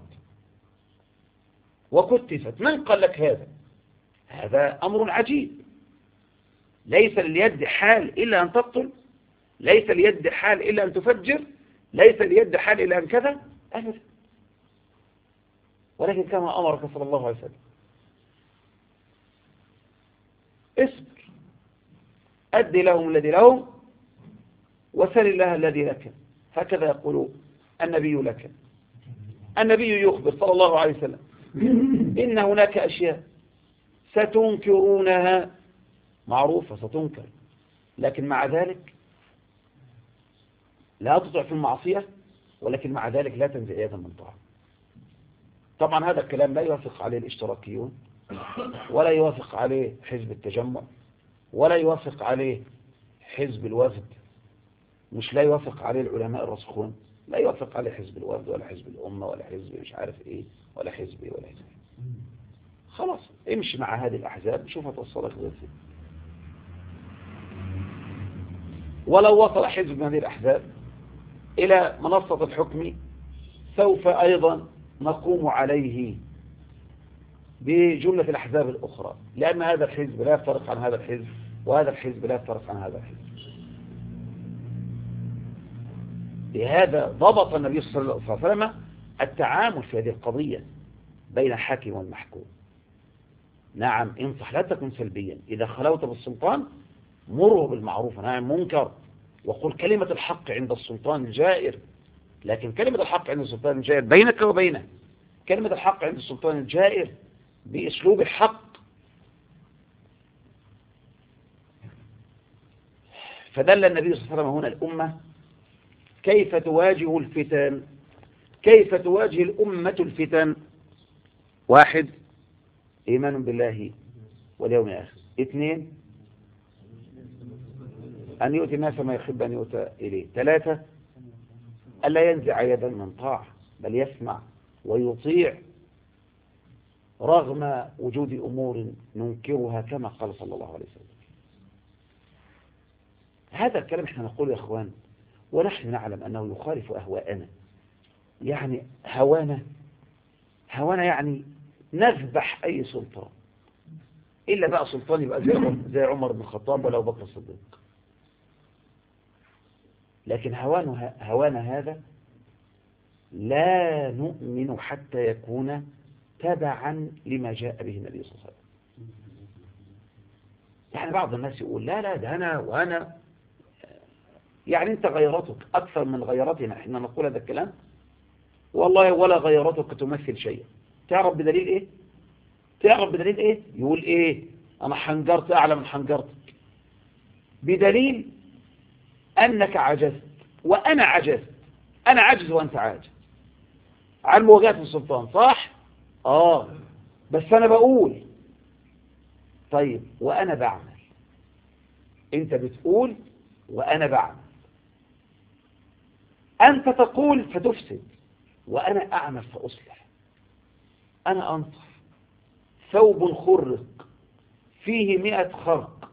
وكتفت؟ من قال لك هذا؟ هذا أمر عجيب. ليس لليد حال إلا أن تقتل، ليس ليد حال إلا أن تفجر، ليس ليد حال إلا أن كذا، أبدا. ولكن كما أمرك صلى الله عليه وسلم: اصبر، أدي لهم الذي لهم وسل الله الذي لك. هكذا يقول النبي لك. النبي يخبر صلى الله عليه وسلم إن هناك أشياء ستنكرونها، معروفة ستنكر، لكن مع ذلك لا تطع في المعصية، ولكن مع ذلك لا تنزع يدا من طاعة. طبعا هذا الكلام لا يوافق عليه الاشتراكيون، ولا يوافق عليه حزب التجمع، ولا يوافق عليه حزب الوفد، مش لا يوافق عليه العلماء الراسخون، لا يوافق عليه حزب الوفد ولا حزب الأمة ولا حزب مش عارف ايه ولا حزب ايه ولا حزب ايه. خلاص امشي مع هذه الأحزاب شوف هتوصلك غير فيه. ولو وصل حزب من هذه الأحزاب إلى منصة الحكم سوف أيضا نقوم عليه بجملة الأحزاب الأخرى، لأن هذا الحزب لا يفترق عن هذا الحزب، وهذا الحزب لا يفترق عن هذا الحزب. لهذا ضبط النبي صلى الله عليه وسلم التعامل في هذه القضية بين الحاكم والمحكوم. نعم انصح، لا تكن سلبيا. إذا خلوت بالسلطان مره بالمعروف ونهى عن المنكر، وقل كلمة الحق عند السلطان الجائر. لكن كلمة الحق عند السلطان الجائر بينك وبينه، كلمة الحق عند السلطان الجائر بأسلوب الحق. فدل النبي صلى الله عليه وسلم هنا الأمة كيف تواجه الفتن، كيف تواجه الأمة الفتن. واحد، إيمان بالله واليوم الآخر. اثنين، أن يؤتي الناس ما يحب أن يؤتى إليه. ثلاثة، ألا ينزع يدا من طاعة بل يسمع ويطيع رغم وجود أمور ننكرها كما قال صلى الله عليه وسلم. هذا الكلام احنا نقول يا أخوان ونحن نعلم أنه يخالف أهواءنا، يعني هوانا هوانا يعني نذبح أي سلطان، إلا بقى سلطان يبقى زي زي عمر بن الخطاب ولا أبو بكر الصديق. لكن هوانا هوانا هذا لا نؤمن حتى يكون تبعا لما جاء به النبي صلى الله عليه وسلم. يعني بعض الناس يقول لا لا ده أنا وأنا، يعني أنت غيرتك أكثر من غيرتنا. إحنا نقول هذا الكلام والله ولا غيرتك تمثل شيء. تعرف بدليل إيه؟ تعرف بدليل إيه؟ يقول إيه؟ أنا حنجرت أعلى من حنجرتك، بدليل أنك عجزت وأنا عجزت. أنا عجز وأنت عاجز عن مواجهة السلطان، صح؟ آه بس أنا بقول. طيب وأنا بعمل. أنت بتقول وأنا بعمل. أنت تقول فتفسد وأنا أعمل فأصلح. أنا أنصح ثوب خرق فيه مئة خرق،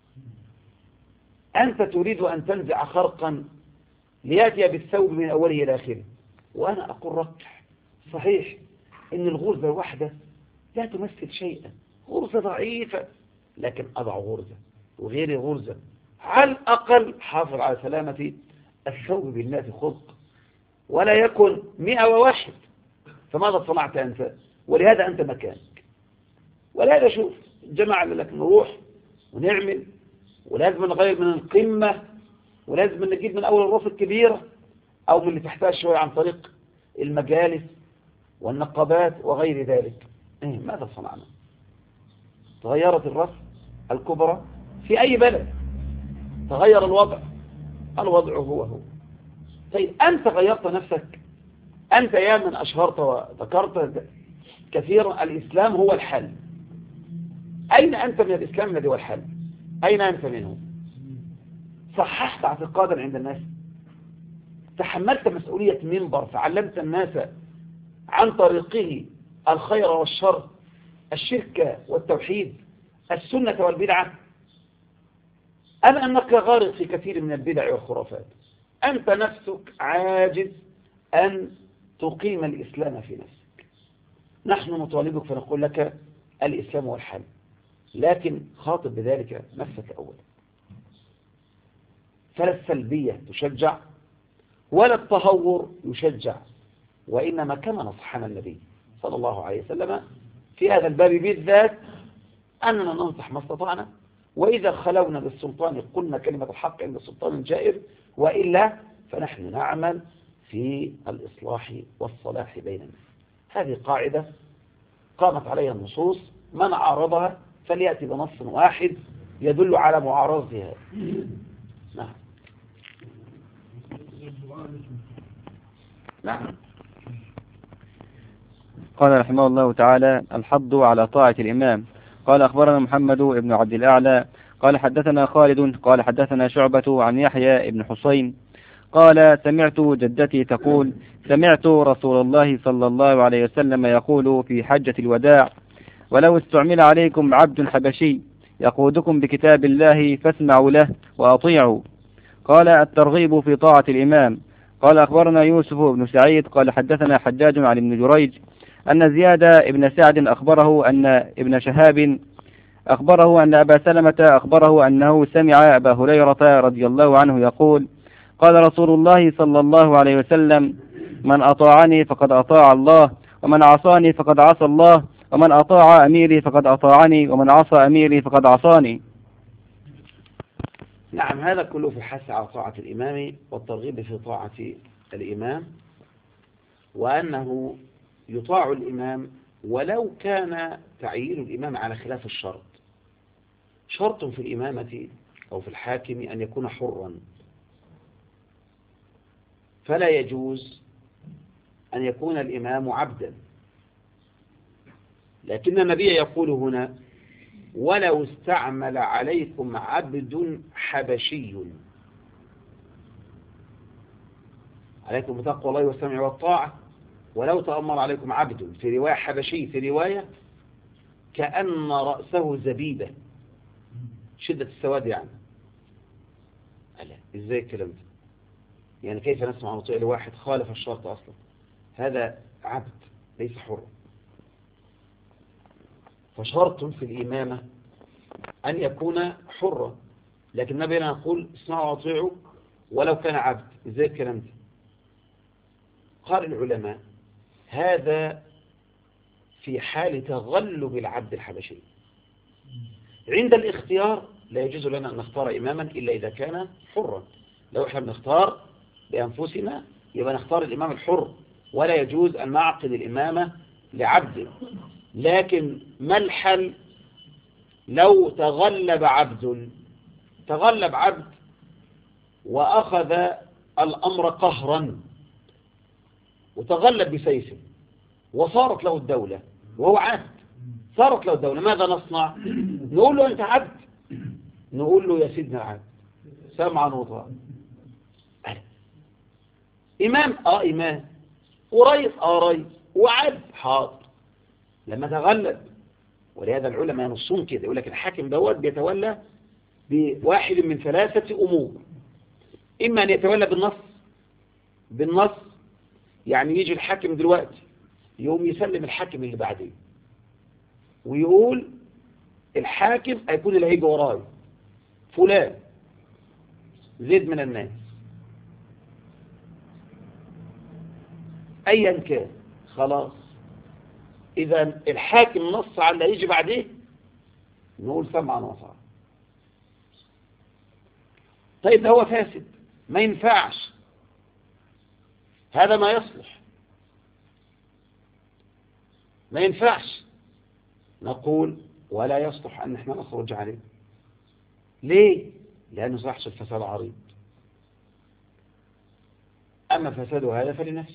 أنت تريد أن تنزع خرقا ليأتي بالثوب من أوله إلى آخره، وأنا أقول ركح. صحيح إن الغرزة الواحدة لا تمثل شيئا، غرزة ضعيفة، لكن أضع غرزة وغير غرزة على الأقل حافظ على سلامة الثوب بالمئة خرق ولا يكن مئة وواحد. فماذا صنعت أنت؟ ولهذا أنت مكانك. ولهذا شوف الجماعة اللي لك نروح ونعمل، ولازم نغير من القمة، ولازم نجيب من أول الرأس الكبيرة أو من اللي تحتاج شوية عن طريق المجالس والنقابات وغير ذلك. إيه ماذا صنعنا؟ تغيرت الرأس الكبرى في أي بلد، تغير الوضع، الوضع هو هو. طيب أنت غيرت نفسك، أنت يا من أشهرت وذكرت كثيرا الإسلام هو الحل. أين أنت من الإسلام الذي هو الحل؟ أين أنت منه؟ صححت اعتقادا عند الناس، تحملت مسؤولية منبر فعلمت الناس عن طريقه الخير والشر، الشرك والتوحيد، السنة والبدعة، أم أنك غارق في كثير من البدع والخرافات؟ أنت نفسك عاجز أن تقيم الإسلام في نفسك. نحن نطالبك فنقول لك الإسلام هو الحل، لكن خاطب بذلك نفسك أولا. فلا السلبية تشجع ولا التهور يشجع، وإنما كما نصحنا النبي صلى الله عليه وسلم في هذا الباب بالذات أننا ننصح ما استطعنا، وإذا خلونا بالسلطان قلنا كلمة الحق عند السلطان جائر، وإلا فنحن نعمل في الإصلاح والصلاح بين الناس. هذه قاعدة قامت عليها النصوص، من عارضها فليأتي بنص واحد يدل على معارضتها. نعم نعم. قال رحمه الله تعالى: الحض على طاعة الإمام. قال أخبرنا محمد بن عبد الأعلى قال حدثنا خالد قال حدثنا شعبة عن يحيى بن حسين قال: سمعت جدتي تقول: سمعت رسول الله صلى الله عليه وسلم يقول في حجة الوداع: ولو استعمل عليكم عبد حبشي يقودكم بكتاب الله فاسمعوا له وأطيعوا. قال: الترغيب في طاعة الإمام. قال أخبرنا يوسف بن سعيد قال حدثنا حجاج عن ابن جريج أن زياد بن سعد أخبره أن ابن شهاب أخبره أن أبا سلمة أخبره أنه سمع أبا هريرة رضي الله عنه يقول: قال رسول الله صلى الله عليه وسلم: من أطاعني فقد أطاع الله، ومن عصاني فقد عصى الله، ومن أطاع أميري فقد أطاعني، ومن عصى أميري فقد عصاني. نعم، هذا كله في الحث على طاعة الإمام والترغيب في طاعة الإمام، وأنه يطاع الإمام ولو كان تعيين الإمام على خلاف الشرط. شرط في الإمامة أو في الحاكم أن يكون حرا، فلا يجوز أن يكون الإمام عبدا. لكن النبي يقول هنا: ولو استعمل عليكم عبد حبشي. عليكم بتقوى الله والسمع والطاعة. ولو تأمر عليكم عبد، في رواية حبشي، في رواية كأن رأسه زبيبة، شدة السواد يعني. ألا إزاي الكلام ده؟ يعني كيف نسمع نطيع لواحد خالف الشرط أصلا؟ هذا عبد ليس حر. فشرط في الإمامة أن يكون حرا، لكن النبي يقول: اسمعوا واطيعوا ولو كان عبد. إزاي الكلام ده؟ قال العلماء: هذا في حال تغلب العبد الحبشي. عند الاختيار لا يجوز لنا أن نختار إماما إلا إذا كان حرا. لو احنا بنختار بأنفسنا يبقى نختار الإمام الحر، ولا يجوز أن نعقد الإمامة لعبد. لكن ما الحل لو تغلب عبد تغلب عبد وأخذ الأمر قهرا وتغلب بسيفه وصارت له الدولة وهو عبد، صارت له الدولة، ماذا نصنع؟ نقول له: أنت عبد. نقول له: يا سيدنا عبد، سمعا وطاعة. إمام آه إمام، ورئيس آه رئيس، وعبد حاضر لما تغلب. ولهذا العلماء ينصون كده، يقول لك الحاكم دوت بيتولى بواحد من ثلاثة أمور: إما أن يتولى بالنص بالنص يعني يجي الحاكم دلوقتي يوم يسلم الحاكم اللي بعدين ويقول: الحاكم هيكون اللي هيجي وراي فلان زيد من الناس أيا كان، خلاص. إذا الحاكم نص على اللي هيجي بعديه، نقول سمعا وطاعة. طيب ده هو فاسد، ما ينفعش، هذا ما يصلح، ما ينفعش. نقول: ولا يصلح أن احنا نخرج عليه. ليه؟ لأنه سيحصل فساد عريض. أما فساد هذا فلنفسه.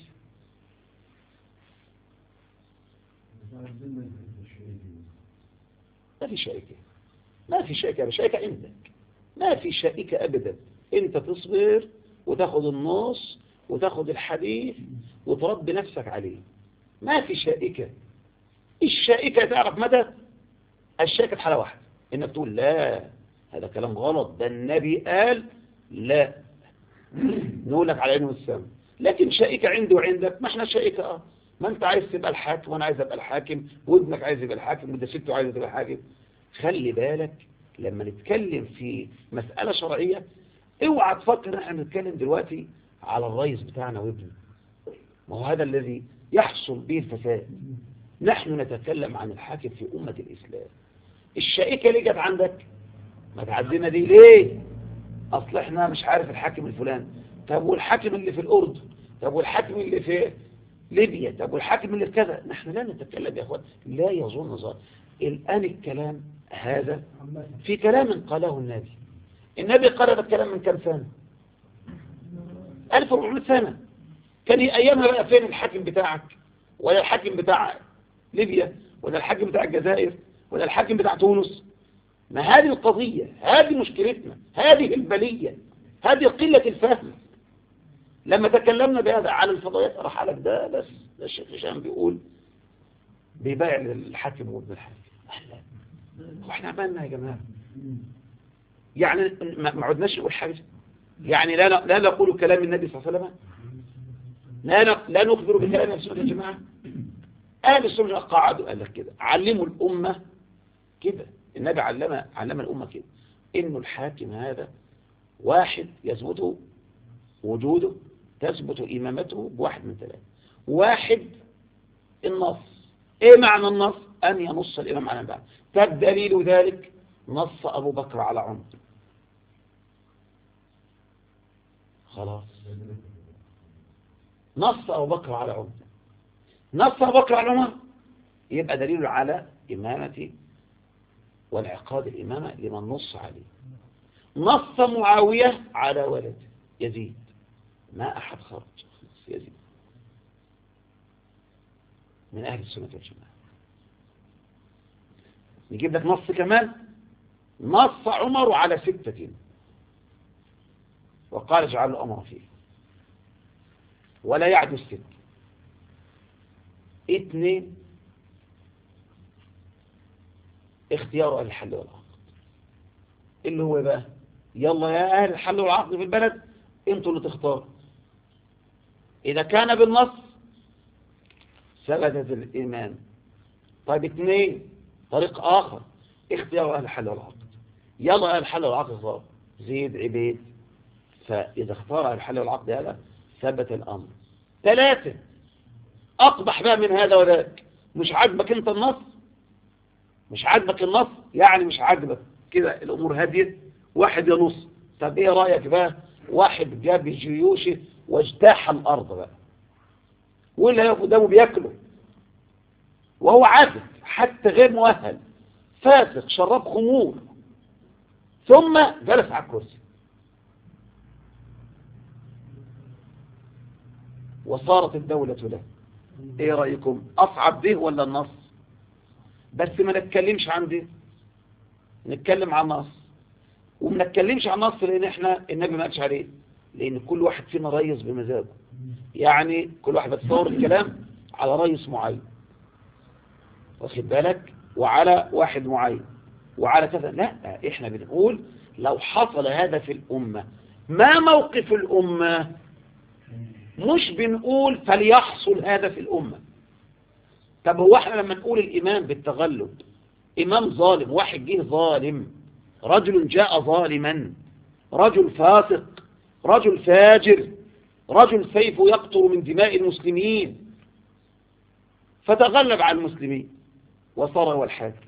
ما في شائكة، ما في شائكة، شائكة عندك، ما في شائكة أبدا. أنت تصبر وتاخد النص وتاخد الحديث وتربي نفسك عليه، ما في شائكة. الشائكة تعرف مدى الشائكة في حالة واحدة، إنك تقول: لا هذا كلام غلط، ده النبي قال لا، نقول لك على عينه والسمع. لكن شائكة عندي وعندك، ما احنا شائكة اه ما انت عايز تبقى الحاكم وانا عايز ابقى الحاكم وابنك عايز يبقى الحاكم وده سته عايز يبقى الحاكم. خلي بالك لما نتكلم في مسألة شرعية، اوعى تفكر ان احنا بنتكلم دلوقتي على الرئيس بتاعنا وابنه، ما هو هذا الذي يحصل به الفساد. نحن نتكلم عن الحاكم في أمة الإسلام. الشائكة اللي جت عندك ما تعدينا دي ليه؟ أصل احنا مش عارف الحاكم الفلاني، طب والحاكم اللي في الأردن، طب والحاكم اللي في ليبيا، طب والحاكم اللي في كذا. نحن لا نتكلم يا أخوان، لا يظن ظن. الآن الكلام هذا في كلام قاله النبي. النبي قال هذا الكلام من كم سنة؟ ألف وأربعمائة سنة. كان أيامها بقى فين الحاكم بتاعك؟ ولا الحاكم بتاع ليبيا، ولا الحاكم بتاع الجزائر، ولا الحاكم بتاع تونس؟ ما هذه القضية، هذه مشكلتنا، هذه البلية، هذه قلة الفهم. لما تكلمنا بهذا على الفضائيات راح لك ده بس ده الشيخ هشام بيقول بيبايع الحاكم وابن الحاكم. أهلا، واحنا عملنا يا جماعة يعني ما عدناش نقول حاجة، يعني لا لا نقول كلام النبي صلى الله عليه وسلم، لا لا نخبر بكلام السنة يا جماعة. أهل السنة قاعدوا قال لك كده، علموا الأمة كده. النبي علم علم الأمة كده، إنه الحاكم هذا واحد يثبت وجوده، تثبت إمامته بواحد من ثلاثة. واحد النص. إيه معنى النص؟ أن ينص الإمام على بعض. فالدليل ذلك نص أبو بكر على عمر، خلاص نص أبو بكر على عمر، نص أبو بكر على عمر، يبقى دليل على إمامة وانعقاد الإمامة لمن نص عليه. نص معاوية على ولد يزيد، ما أحد خرج، يزيد من أهل السنة والجماعة. نجيب لك نص كمان، نص عمر على ستة وقال اجعل الأمر فيه ولا يعدو الست. اثنين، اختيار أهل الحل والعقد، اللي هو بقى يلا يا أهل الحل والعقد في البلد انتوا اللي تختاروا. إذا كان بالنص ثبتت الإيمان. طيب اثنين، طريق آخر، اختيار أهل الحل والعقد، يلا أهل الحل والعقد اختار زيد عبيد، فإذا اختار أهل الحل والعقد هذا ثبت الأمر. ثلاثة، أقبح بقى من هذا وذاك، مش عاجبك انت النص، مش عاجبك النص يعني مش عاجبك كده الأمور هديت، واحد ينص. طب ايه رأيك بقى واحد جاب جيوشه واجتاح الأرض بقى، واللي هيقف قدامه بياكله وهو عابد حتى غير مؤهل، فاسق شرب خمور، ثم جلس على الكرسي وصارت الدولة له. ايه رأيكم أصعب ده ولا النص؟ بس ما نتكلمش عن ده، نتكلم عن النص. وما نتكلمش عن النص لأن احنا النبي ما قالش عليه، لأن كل واحد فينا ريس بمزاجه، يعني كل واحد بتصور الكلام على ريس معين، واخد بالك، وعلى واحد معين وعلى كذا. لا، احنا بنقول لو حصل هذا في الأمة ما موقف الأمة، مش بنقول فليحصل هذا في الأمة. طب هو احنا لما نقول الإمام بالتغلب إمام ظالم، واحد جه ظالم، رجل جاء ظالما، رجل فاسق، رجل فاجر، رجل سيفه يقطر من دماء المسلمين، فتغلب على المسلمين وصار هو الحاكم،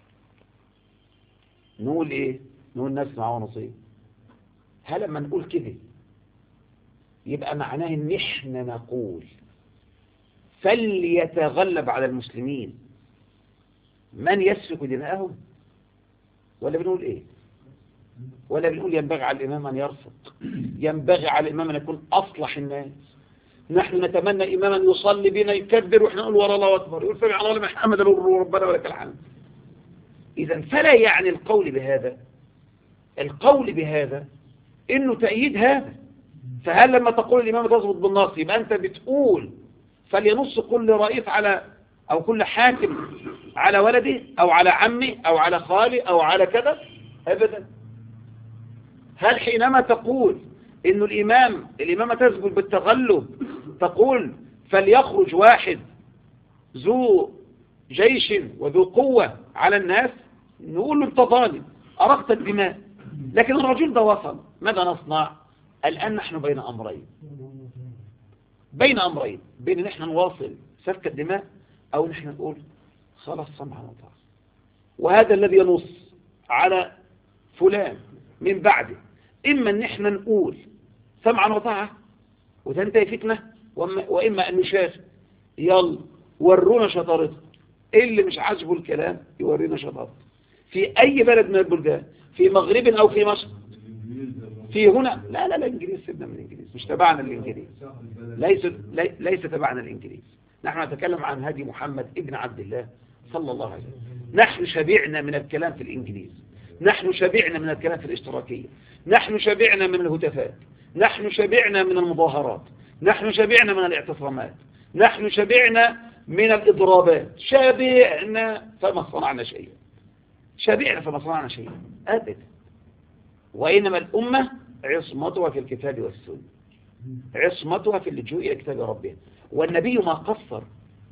نقول ايه؟ نقول نسمع ونصيب. هل لما نقول كده يبقى معناه ان احنا نقول فليتغلب على المسلمين من يسفك دماءهم، ولا بنقول ايه؟ ولا بنقول ينبغي على الامام ان يرفض، ينبغي على الامام ان يكون اصلح الناس. نحن نتمنى اماما يصلي بنا يكبر واحنا نقول ورا الله اكبر، يقول سمع الله لمن حمده ربنا ولك الحمد. اذا فلا يعني القول بهذا، القول بهذا انه تأييد هذا. فهل لما تقول الامام تضبط بالنص يبقى انت بتقول فلينص كل رئيس على او كل حاكم على ولده او على عمه او على خاله او على كذا؟ ابدا. هل حينما تقول انه الامام الامامه تثبت بالتغلب تقول فليخرج واحد ذو جيش وذو قوة على الناس؟ نقول له انت ظالم أرقت الدماء. لكن الرجل ده وصل، ماذا نصنع؟ الآن نحن بين أمرين، بين أمرين، بين نحن نواصل سفك الدماء أو نحن نقول خلاص سمعا وطاعة. وهذا الذي ينص على فلان من بعده، إما أن نحن نقول سمعا وطاعة وتنتهي فتنة، وإما أن نشاف يلا ورونا شطارته، اللي مش عاجبه الكلام يورينا شطارته في أي بلد من البلدان، في مغرب أو في مصر، في هنا. لا لا لا الإنجليز سيبنا من الإنجليز، مش تبعنا الإنجليز، ليس لي ليس تبعنا الإنجليز. نحن نتكلم عن هدي محمد ابن عبد الله صلى الله عليه وسلم. نحن شبعنا من الكلام في الإنجليز، نحن شبعنا من الكلام في الاشتراكية، نحن شبعنا من الهتافات، نحن شبعنا من المظاهرات، نحن شبعنا من الاعتصامات، نحن شبعنا من الإضرابات، شبعنا فما صنعنا شيئا، شبعنا فما صنعنا شيئا أبدا. وإنما الأمة عصمتها في الكتاب والسنة، عصمتها في اللجوء إلى كتاب ربها. والنبي ما قصر،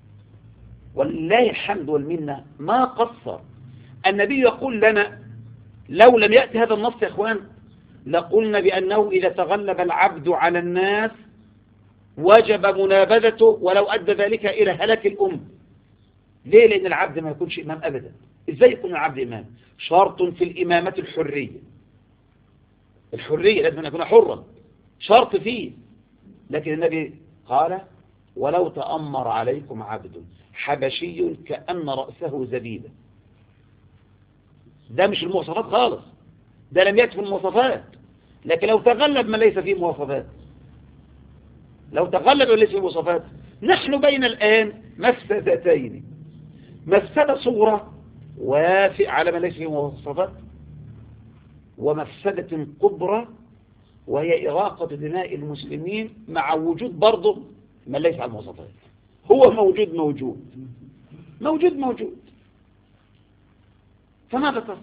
ولله الحمد والمنة ما قصر. النبي يقول لنا لو لم يأتي هذا النص يا إخوان لقلنا بأنه إذا تغلب العبد على الناس وجب منابذته ولو أدى ذلك إلى هلاك الأم. ليه؟ لأن العبد ما يكونش إمام أبدا. إزاي يكون العبد إمام؟ شرط في الإمامة الحرية، الحرية لازم أن يكون حرا، شرط فيه. لكن النبي قال ولو تأمر عليكم عبد، حبشي كأن رأسه زبيبة. ده مش المواصفات خالص، ده لم يأتي في المواصفات. لكن لو تغلب ما ليس فيه مواصفات، لو تغلب ما ليس فيه مواصفات، نحن بين الآن مفسدتين: مفسدة صغرى وافئة على ما ليس فيه مواصفات، ومفسدة كبرى وهي إراقة دماء المسلمين مع وجود برضه ما ليس على المواصفات. هو موجود موجود موجود موجود فماذا تصل؟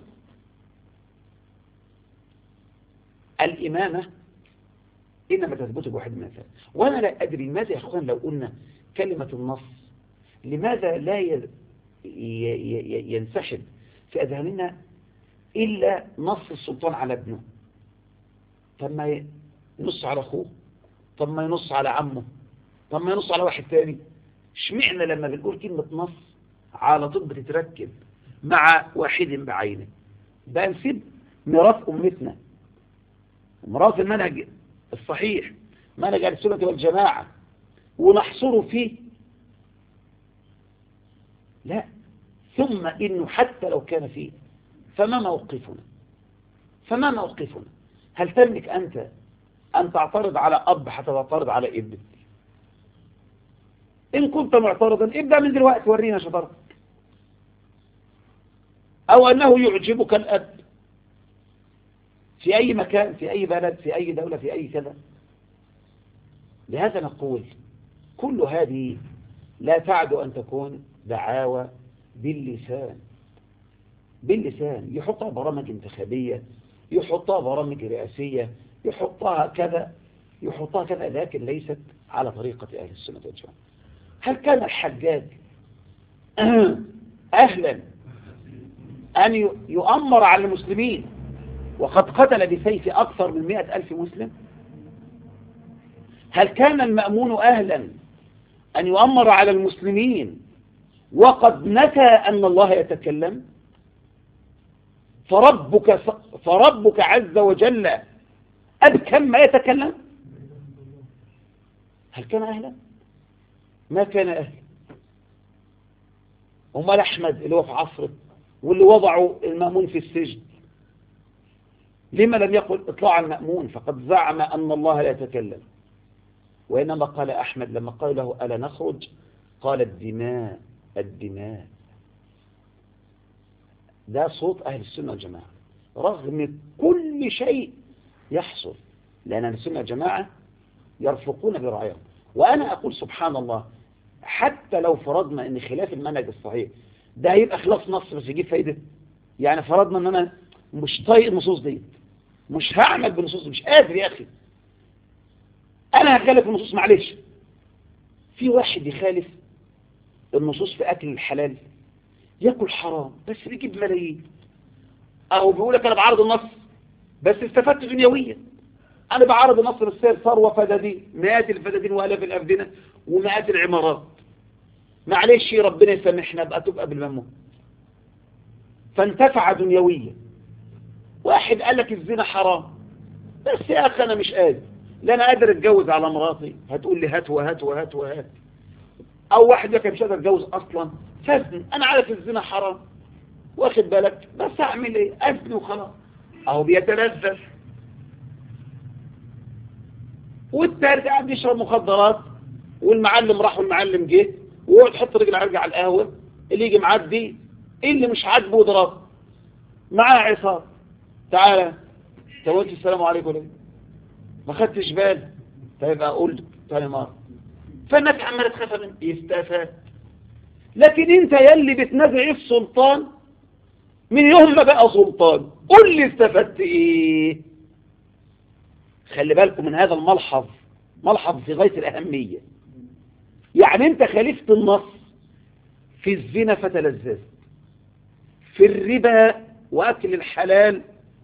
الإمامة إنما تثبت بواحد من الثلاث. وأنا لا أدري لماذا يا أخوان لو قلنا كلمة النص لماذا لا ينسحب في أذهاننا إلا نص السلطان على ابنه؟ طب ما ينص على أخوه، طب ما ينص على عمه، طب ما ينص على واحد تاني. اشمعنا لما بنقول كلمة نص على طب بتتركب مع واحد بعينه؟ بقى نسيب ميراث أمتنا وميراث المنهج الصحيح، منهج السنة والجماعة، ونحصره فيه؟ لا. ثم إنه حتى لو كان فيه فما موقفنا؟ فما موقفنا؟ هل تملك أنت أن تعترض على أب حتى تعترض على ابن؟ إن كنت معترضا ابدأ من دلوقتي ورينا شطارتك. أو أنه يعجبك الأب في أي مكان، في أي بلد، في أي دولة، في أي كذا. لهذا نقول كل هذه لا تعد أن تكون دعاوى باللسان. باللسان يحطها برامج انتخابية، يحطها برامج رئاسية، يحطها كذا يحطها كذا، لكن ليست على طريقة أهل السنة والجماعة. هل كان الحجاج أهلا أن يؤمر على المسلمين وقد قتل بسيف أكثر من مئة ألف مسلم؟ هل كان المأمون أهلا أن يؤمر على المسلمين وقد نفى أن الله يتكلم؟ فربك, فربك عز وجل أبكم ما يتكلم. هل كان أهلا؟ ما كان أهلا. أمال أحمد اللي هو في عصره واللي وضعوا المأمون في السجن لما لم يقل اطلع المأمون فقد زعم أن الله لا يتكلم؟ وإنما قال أحمد لما قال له ألا نخرج؟ قال الدماء الدماء. ده صوت أهل السنة والجماعة رغم كل شيء يحصل، لأن أهل السنة والجماعة يرفقون برعايهم. وأنا أقول سبحان الله، حتى لو فرضنا أن خلاف المنهج الصحيح ده هيبقى خلاف نص بس يجيب فايدة. يعني فرضنا أن أنا مش طايق النصوص دي، مش هعمل بالنصوص دي، مش قادر يا أخي، أنا هخالف النصوص. معلش، في واحد يخالف النصوص في أكل الحلال، يأكل حرام بس بيجيب ملايين، أو بيقول لك أنا بعرض النص بس استفدت دنيويا. أنا بعرض النص بالسير ثروة فدادين، مئات الفدادين وآلاف الأفدنة ومئات العمارات. معلش ربنا يسامحنا بقى تبقى بالممنوع، فانتفع دنيويا. واحد قال لك الزنا حرام بس يا أخي أنا مش قادر، لا أنا قادر أتجوز على مراتي، هتقول لي هات وهات وهات وهات. أو واحد يقول مش قادر أتجوز أصلا فزن، أنا عارف الزنا حرام واخد بالك بس أعمل إيه؟ أزن وخلاص. أهو بيتلذذ. والتالت قاعد يشرب مخدرات، والمعلم راح والمعلم جه، ويقعد يحط رجل على رجل على القهوة، اللي يجي معدي اللي مش عاجبه يضرب معاه عصام. تعالى تقول السلام عليكم ليه؟ ما خدتش بالي. طيب اقول ثاني مرة. فالناس عماله تخاف منه يستفاد. لكن انت يلي بتنازع السلطان من يوم ما بقى سلطان قول لي استفدت ايه؟ خلي بالكم من هذا الملحظ، ملحظ في غاية الأهمية. يعني انت خالفت النص في الزنا فتلذذت، في الربا وأكل الحلال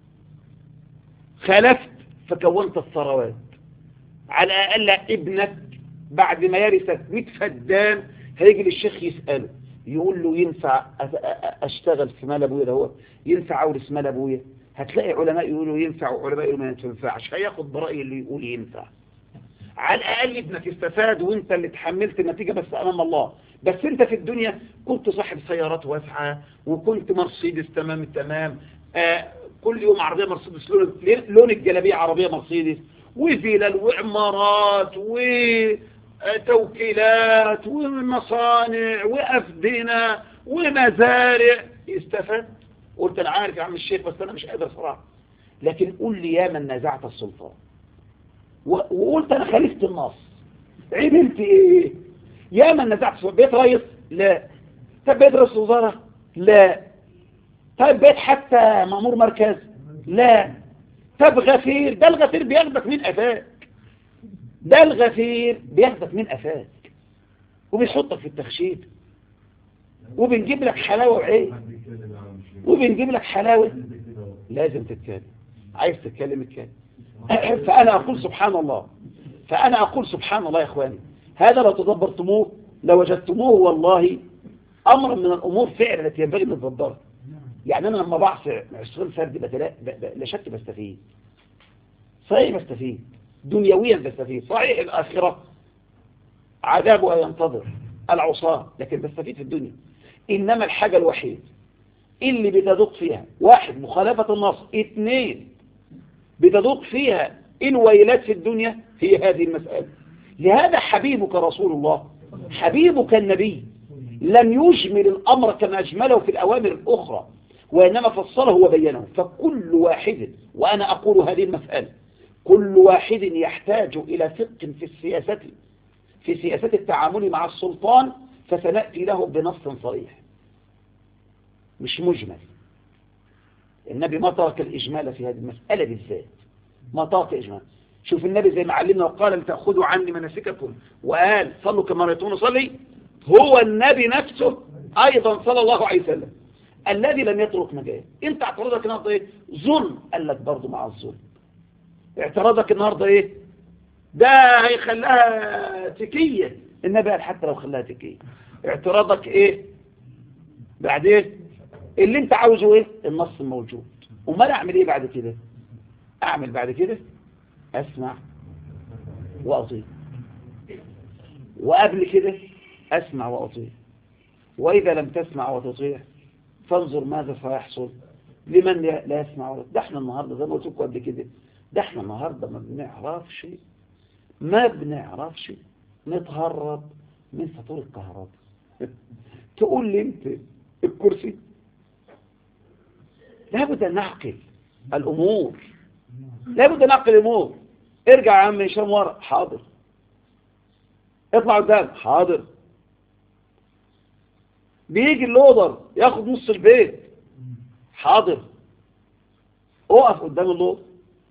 خالفت فكونت الثروات. على الأقل ابنك بعد ما يرثك مئة فدان هيجي للشيخ يسأله يقول له ينفع أشتغل في مال أبويا؟ ده هو ينفع أورث مال أبويا؟ هتلاقي علماء يقولوا ينفع وعلماء يقولوا ما ينفعش. هياخد برأي اللي يقول ينفع. على الأقل ابنك استفاد وانت اللي تحملت النتيجة بس أمام الله. بس انت في الدنيا كنت صاحب سيارات واسعة وكنت مرسيدس تمام التمام، آه كل يوم عربية مرسيدس لون, لون الجلابية عربية مرسيدس، وفيلل وعمارات وتوكيلات ومصانع وأفدنة ومزارع. استفاد؟ قلت أنا عارف يا عم الشيخ بس أنا مش قادر صراحة. لكن قول لي يا من نزعت السلطان وقلت أنا خالفت النص، عملت إيه؟ يا من نزعت السلطان. بيت رئيس؟ لا. طب بيت رئيس وزارة؟ لا. طب بيت حتى مأمور مركز؟ لا. طب غفير؟ ده الغفير بياخدك من قفاك، ده الغفير بياخدك من قفاك وبيحطك في التخشيب، وبنجيب لك حلاوة وعين، وبنجيب لك حلاوة. لازم تتكلم، عايز تتكلم اتكلم. فأنا أقول سبحان الله، فأنا أقول سبحان الله يا إخواني، هذا لو تدبرتموه لوجدتموه والله أمر من الأمور فعلا التي ينبغي أن تدبرها. يعني أنا لما بعصر عشرين فردي لا شك بستفيد، صحيح بستفيد دنيويا، بستفيد صحيح الآخرة عذابها ينتظر العصاة، لكن بستفيد في الدنيا. إنما الحاجة الوحيدة اللي بتذوق فيها واحد مخالفة النص، اثنين بتذوق فيها الويلات في الدنيا هي هذه المسألة. لهذا حبيبك رسول الله، حبيبك النبي لم يجمل الأمر كما أجمله في الأوامر الأخرى، وإنما فصله وبينه. فكل واحد، وأنا أقول هذه المسألة، كل واحد يحتاج إلى فقه في السياسة، في سياسة التعامل مع السلطان، فسنأتي له بنص صريح مش مجمل. النبي ما ترك الإجمال في هذه المسألة بالذات، ما ترك الإجمال. شوف النبي زي ما علمنا وقال لتأخذوا عني مناسككم وقال صلوا كما رأيتموني أصلي. هو النبي نفسه أيضا صلى الله عليه وسلم الذي لم يترك مجال. انت اعتراضك النهارده ايه؟ ظلم، قال لك برضه مع الظلم. اعتراضك النهارده ايه؟ ده هيخليها تكية، النبي قال حتى لو خلاها تكية. اعتراضك ايه بعدين؟ اللي انت عاوزه ايه؟ النص موجود. امال اعمل ايه بعد كده؟ اعمل بعد كده اسمع واطيع، وقبل كده اسمع واطيع، واذا لم تسمع وتطيع فانظر ماذا سيحصل لمن لا يسمع ولا. ده احنا النهارده زي ما قلت لكم قبل كده، ده احنا النهارده ما بنعرفش ما بنعرفش نتهرب من فاتوره الكهرباء. تقول لي انت الكرسي، لابد ان نعقل الامور، لابد ان نعقل الامور. ارجع يا عم هشام ورا، حاضر. اطلع قدام، حاضر. بيجي اللودر ياخد نص البيت، حاضر. اقف قدام اللودر.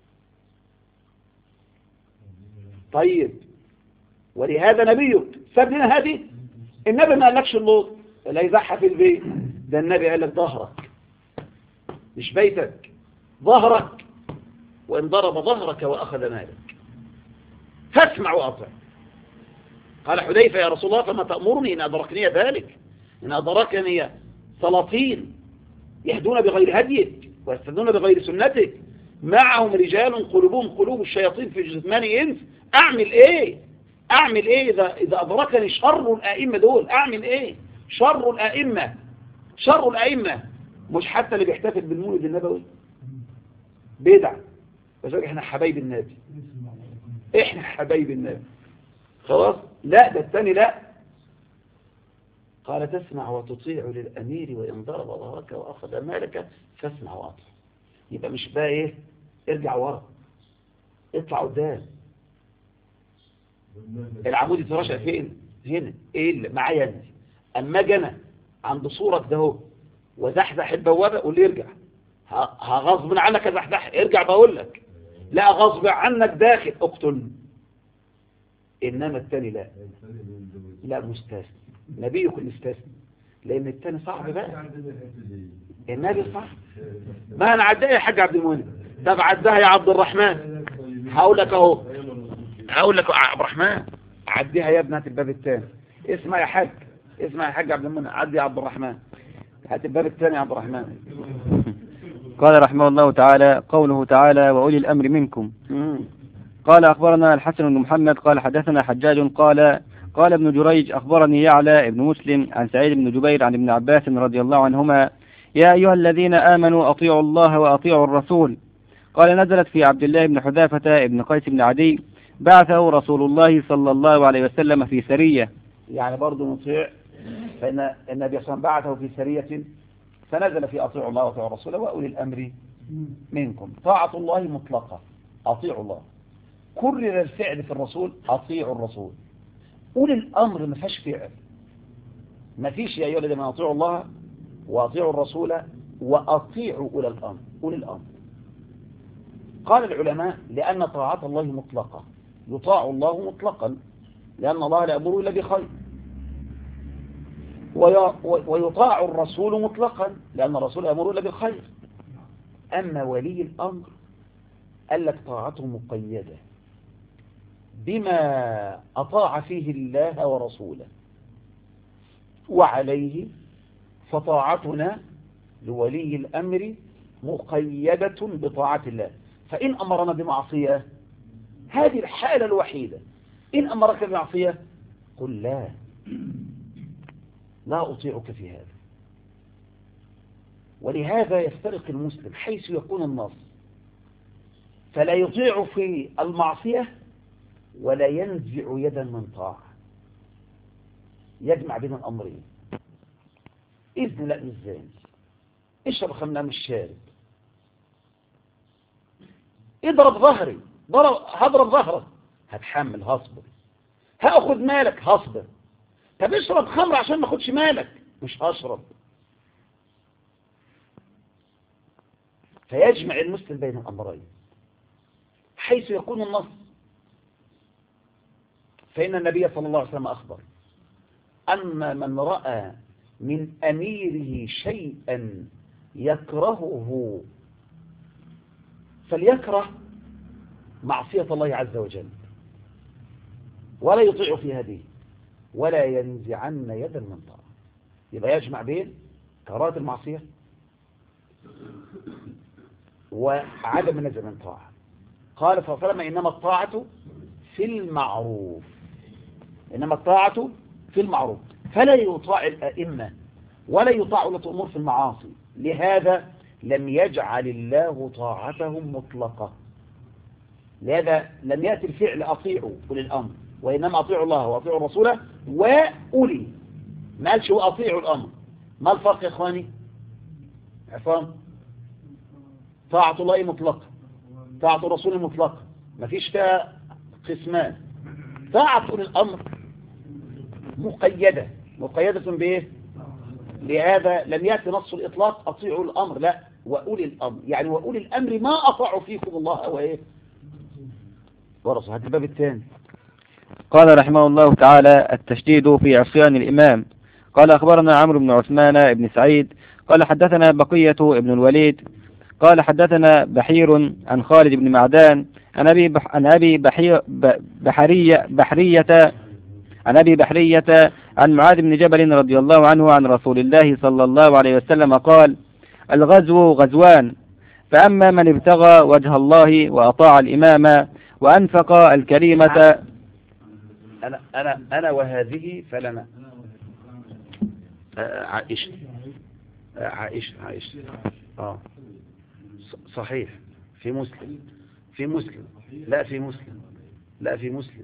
طيب ولهذا نبيك ساب لنا هذه. النبي ما قالكش اللودر لا يزحف في البيت، ده النبي قال لك ظهرك مش بيتك، ظهرك، وإن ضرب ظهرك وأخذ مالك فاسمع وأطع. قال حذيفة يا رسول الله فما تأمرني إن أدركني ذلك، إن أدركني سلاطين يهدون بغير هديك ويستهدون بغير سنتك، معهم رجال قلوبهم قلوب الشياطين في جثمان إنس. أعمل إيه؟ أعمل إيه إذا, إذا أدركني شر الأئمة دول؟ أعمل إيه؟ شر الأئمة، شر الأئمة مش حتى اللي بيحتفل بالمولد النبوي بدع، بس احنا حبايب النبي، احنا حبايب النبي خلاص. لا ده الثاني لا، قال تسمع وتطيع للأمير وإن ضرب ظهرك وأخذ مالك فاسمع وأطيع. يبقى مش بقى ايه ارجع ورا، اطلع قدام. العمود يترشق فين؟ هنا. ايه اللي معايا انت؟ اما جنى عند صورك ده هو وزحزح البوابه قول لي ارجع، هغصب عنك ازحزح، ارجع بقول لك. لا غصب عنك داخل اقتل. انما الثاني لا، لا مستثنى، نبيك المستثنى، لان الثاني صعب بقى، النبي صعب. ما انا عدها يا حاج عبد المنعم، طب عدها يا عبد الرحمن. هقول لك اهو، هقول لك يا عبد الرحمن عديها يا ابنة الباب الثاني. اسمع يا حاج، اسمع يا حاج عبد المنعم، عدي يا عبد الرحمن، هات الباب الثاني يا عبد الرحمن. قال رحمه الله تعالى قوله تعالى وأولي الأمر منكم. قال أخبرنا الحسن بن محمد قال حدثنا حجاج قال قال ابن جريج أخبرني يعلى ابن مسلم عن سعيد بن جبير عن ابن عباس رضي الله عنهما يا أيها الذين آمنوا أطيعوا الله وأطيعوا الرسول. قال نزلت في عبد الله بن حذافة ابن قيس بن عدي بعثه رسول الله صلى الله عليه وسلم في سرية. يعني برضه نطيع، فإن النبي صلى الله عليه وسلم بعثه في سرية فنزل في أطيعوا الله وأطيعوا الرسول وأولي الأمر منكم. طاعة الله مطلقة، أطيعوا الله. كرر الفعل في الرسول أطيعوا الرسول. أولي الأمر ما فيهاش فعل، ما فيش يا أيها الذين أطيعوا الله وأطيعوا الرسول وأطيعوا أولي الأمر. أولي الأمر قال العلماء لأن طاعة الله مطلقة، يطاع الله مطلقا لأن الله لا يأمر إلا بخير، ويطاع الرسول مطلقا لأن الرسول لا يأمر إلا بالخير. أما ولي الأمر قال لك طاعته مقيدة بما أطاع فيه الله ورسوله، وعليه فطاعتنا لولي الأمر مقيدة بطاعة الله. فإن أمرنا بمعصية، هذه الحالة الوحيدة، إن أمرك بمعصية قل لا لا أطيعك في هذا. ولهذا يفترق المسلم حيث يكون النص، فلا يطيع في المعصية ولا ينزع يدا من طاعة، يجمع بين الأمرين. إذن لا الزاني، اشرب خمنا من الشارب، اضرب ظهري، ضرب هضرب ظهرك، هتحمل هصبر، هاخد مالك هصبر. طب اشرب خمر عشان ما اخدش مالك، مش هشرب. فيجمع المسلم بين الأمرين حيث يكون النص. فإن النبي صلى الله عليه وسلم أخبر أن من رأى من أميره شيئا يكرهه فليكره معصية الله عز وجل ولا يطيع في هذه ولا ينزعن يدا من طاعة. يبقى يجمع بين كراهة المعصية وعدم النزع من طاعة. قال صلى الله عليه وسلم إنما الطاعة في المعروف، إنما الطاعة في المعروف، فلا يطاع الأئمة ولا يطاع ولاة الأمور في المعاصي. لهذا لم يجعل الله طاعتهم مطلقة، لهذا لم يأتي الفعل أطيعوا أولي الأمر، وإنما أطيعوا الله وأطيعوا الرسول وأولي، ما قالش وأطيعوا الأمر. ما الفرق يا إخواني؟ عفان طاعة الله مطلقة، طاعة الرسول مطلقة، ما فيش فيها قسمان. طاعة أولي الأمر مقيدة، مقيدة بإيه؟ لهذا لم يأتي نص الإطلاق أطيعوا الأمر، لا، وأولي الأمر، يعني وأولي الأمر ما أطاعوا فيكم الله وإيه ورسوله. هذا الباب الثاني. قال رحمه الله تعالى التشديد في عصيان الإمام. قال أخبرنا عمرو بن عثمان بن سعيد قال حدثنا بقية ابن الوليد قال حدثنا بحير عن خالد بن معدان عن أبي بح عن أبي بحي بحرية بحرية عن أبي بحرية عن معاذ بن جبل رضي الله عنه عن رسول الله صلى الله عليه وسلم قال الغزو غزوان، فأما من ابتغى وجه الله وأطاع الإمام وأنفق الكريمة. أنا أنا أنا وهذه فلنا عائشة عائشة عائشة آه صحيح في مسلم في مسلم لا في مسلم لا في مسلم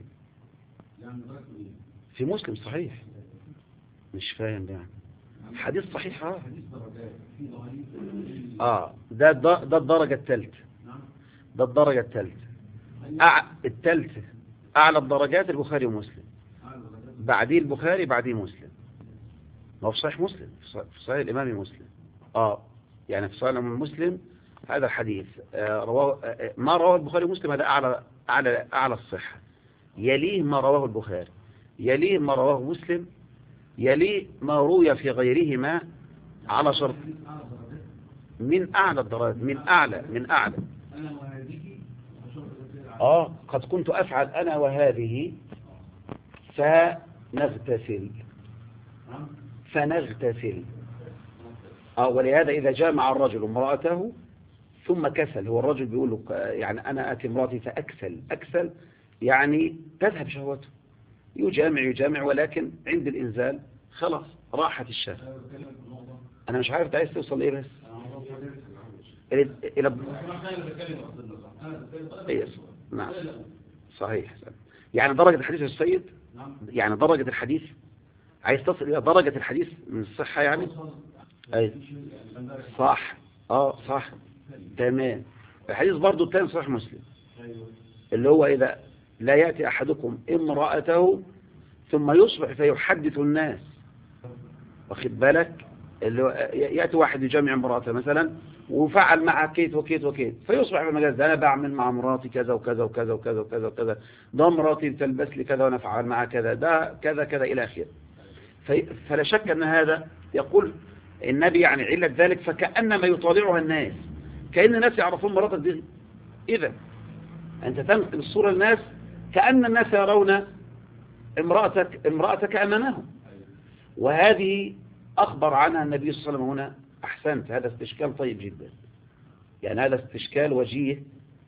في مسلم صحيح، مش فاهم يعني حديث صحيح. اه اه ده ده, ده الدرجة الثالثة، ده الدرجة الثالثة أع... الثالثة أعلى الدرجات البخاري ومسلم، بعديه البخاري بعديه مسلم. ما هو في صحيح مسلم، في صحيح الإمام مسلم. اه يعني في صحيح الإمام مسلم هذا الحديث آه رواه آه ما رواه البخاري ومسلم هذا أعلى أعلى أعلى الصحة، يليه ما رواه البخاري، يليه ما رواه مسلم، يليه ما روي في غيرهما على شرط. من أعلى الدرجات، من أعلى من أعلى آه قد كنت أفعل أنا وهذه فنغتسل فنغتسل آه ولهذا إذا جامع الرجل امرأته ثم كسل. هو الرجل بيقول له يعني أنا آتي امرأتي فأكسل. أكسل يعني تذهب شهوته، يجامع يجامع ولكن عند الإنزال خلاص راحت الشهوة. أنا مش عارف عايز توصل إيه بس إلى إلى إيه؟ نعم صحيح. يعني درجة الحديث السيد، يعني درجة الحديث عايز تصل إلى درجة الحديث من الصحة يعني. أي صح. اه صح تمام. الحديث برضو الثاني صحيح مسلم اللي هو إذا لا يأتي أحدكم امرأته ثم يصبح فيحدث الناس، واخد بالك، اللي هو يأتي واحد يجمع امرأته مثلا وفعل معها كيت وكيت وكيت، فيصبح في المجال ده أنا بعمل مع مراتي كذا وكذا وكذا وكذا وكذا وكذا، ده مراتي بتلبس لي كذا وأنا أفعل معها كذا، ده كذا كذا إلى آخره. فلا شك أن هذا يقول النبي يعني علة ذلك فكأنما يطالعها الناس، كأن الناس يعرفون مراتك دي. إذا أنت تنقل الصورة للناس كأن الناس يرون امرأتك امرأتك أمامهم، وهذه أخبر عنها النبي صلى الله عليه وسلم هنا. أحسنت، هذا استشكال طيب جدا، يعني هذا استشكال وجيه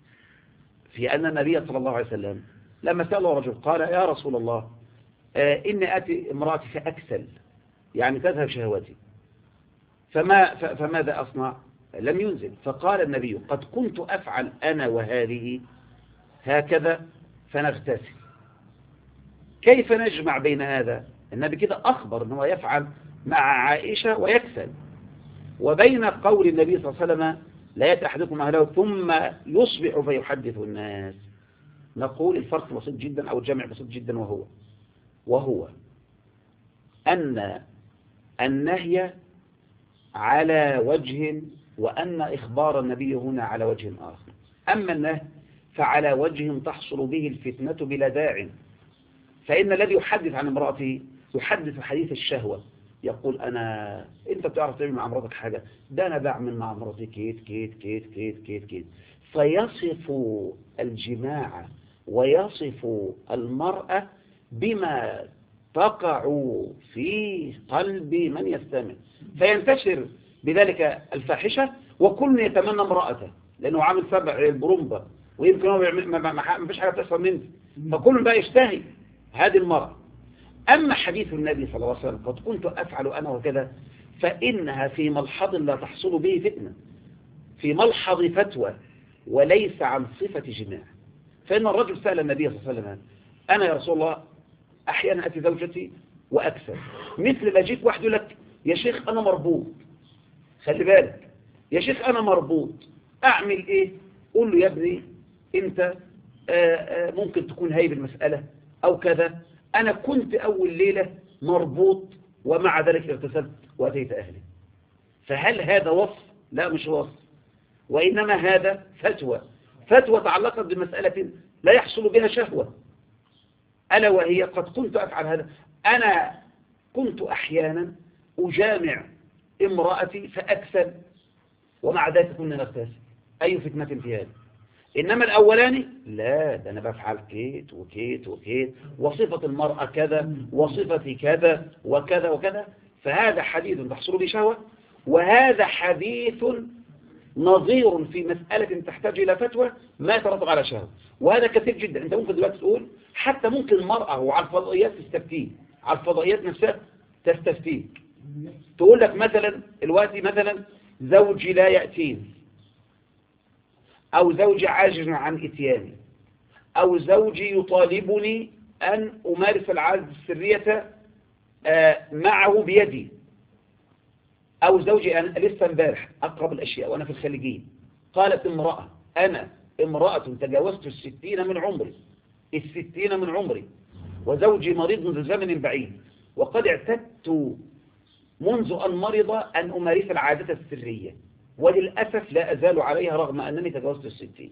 في أن النبي صلى الله عليه وسلم لما سأله رجل قال يا رسول الله آه إني أتي امرأتي فأكسل، يعني تذهب شهوتي، فما فماذا أصنع؟ لم ينزل. فقال النبي قد كنت أفعل أنا وهذه هكذا فنغتسل. كيف نجمع بين هذا؟ النبي كده أخبر أنه يفعل مع عائشة ويكسل، وبين قول النبي صلى الله عليه وسلم لا يأتي أحدكم أهله ثم يصبح فيحدث الناس، نقول الفرق بسيط جدا أو الجمع بسيط جدا، وهو وهو أن النهي على وجه وأن إخبار النبي هنا على وجه آخر. أما النهي فعلى وجه تحصل به الفتنة بلا داع، فإن الذي يحدث عن امرأته يحدث حديث الشهوة، يقول أنا أنت بتعرف تعمل مع امرأتك حاجة، ده أنا بعمل مع امرأتي كيت كيت كيت كيت كيت كيت، فيصف الجماع ويصف المرأة بما تقع في قلب من يستمع، فينتشر بذلك الفاحشة، وكل يتمنى امرأته لأنه عامل سبع البرومبا ويمكن هو ما فيش حاجة تحصل منه، فكل بقى يشتهي هذه المرأة. أما حديث النبي صلى الله عليه وسلم قد كنت أفعل أنا وكذا، فإنها في ملحظ لا تحصل به فتنة، في ملحظ فتوى وليس عن صفة جماع. فإن الرجل سأل النبي صلى الله عليه وسلم أنا يا رسول الله أحيانا أتي زوجتي وأكثر، مثل ما جيت واحد يقول لك يا شيخ أنا مربوط، خلي بالك يا شيخ أنا مربوط أعمل إيه؟ قول له يا ابني أنت آآ آآ ممكن تكون هايب المسألة أو كذا، أنا كنت أول ليلة مربوط ومع ذلك اغتسلت وأتيت أهلي. فهل هذا وصف؟ لا مش وصف، وإنما هذا فتوى، فتوى تعلقت بمسألة لا يحصل بها شهوة، ألا وهي قد كنت أفعل هذا، أنا كنت أحيانا أجامع امرأتي فأكسل ومع ذلك كنا نغتسل، أي فتنة في هذا؟ إنما الأولاني لا، ده أنا بفعل كيت وكيت وكيت وصفة المرأة كذا وصفتي كذا وكذا وكذا، فهذا حديث تحصل به شهوة، وهذا حديث نظير في مسألة تحتاج إلى فتوى ما يترتب على شهوة، وهذا كثير جدا. أنت ممكن دلوقتي تقول حتى ممكن المرأة وعلى الفضائيات تستفتيه، على الفضائيات نفسها تستفتيه، تقول لك مثلا الوقت مثلا زوجي لا يأتيني، أو زوجي عاجز عن إتياني، أو زوجي يطالبني أن أمارس العادة السرية معه بيدي، أو زوجي أنا لسه امبارح أقرب الأشياء وأنا في الخليجين قالت امرأة أنا امرأة تجاوزت الستين من عمري الستين من عمري وزوجي مريض منذ زمن بعيد، وقد اعتدت منذ أن مرض أن أمارس العادة السرية، وللأسف لا أزال عليها رغم أنني تجاوزت الستين.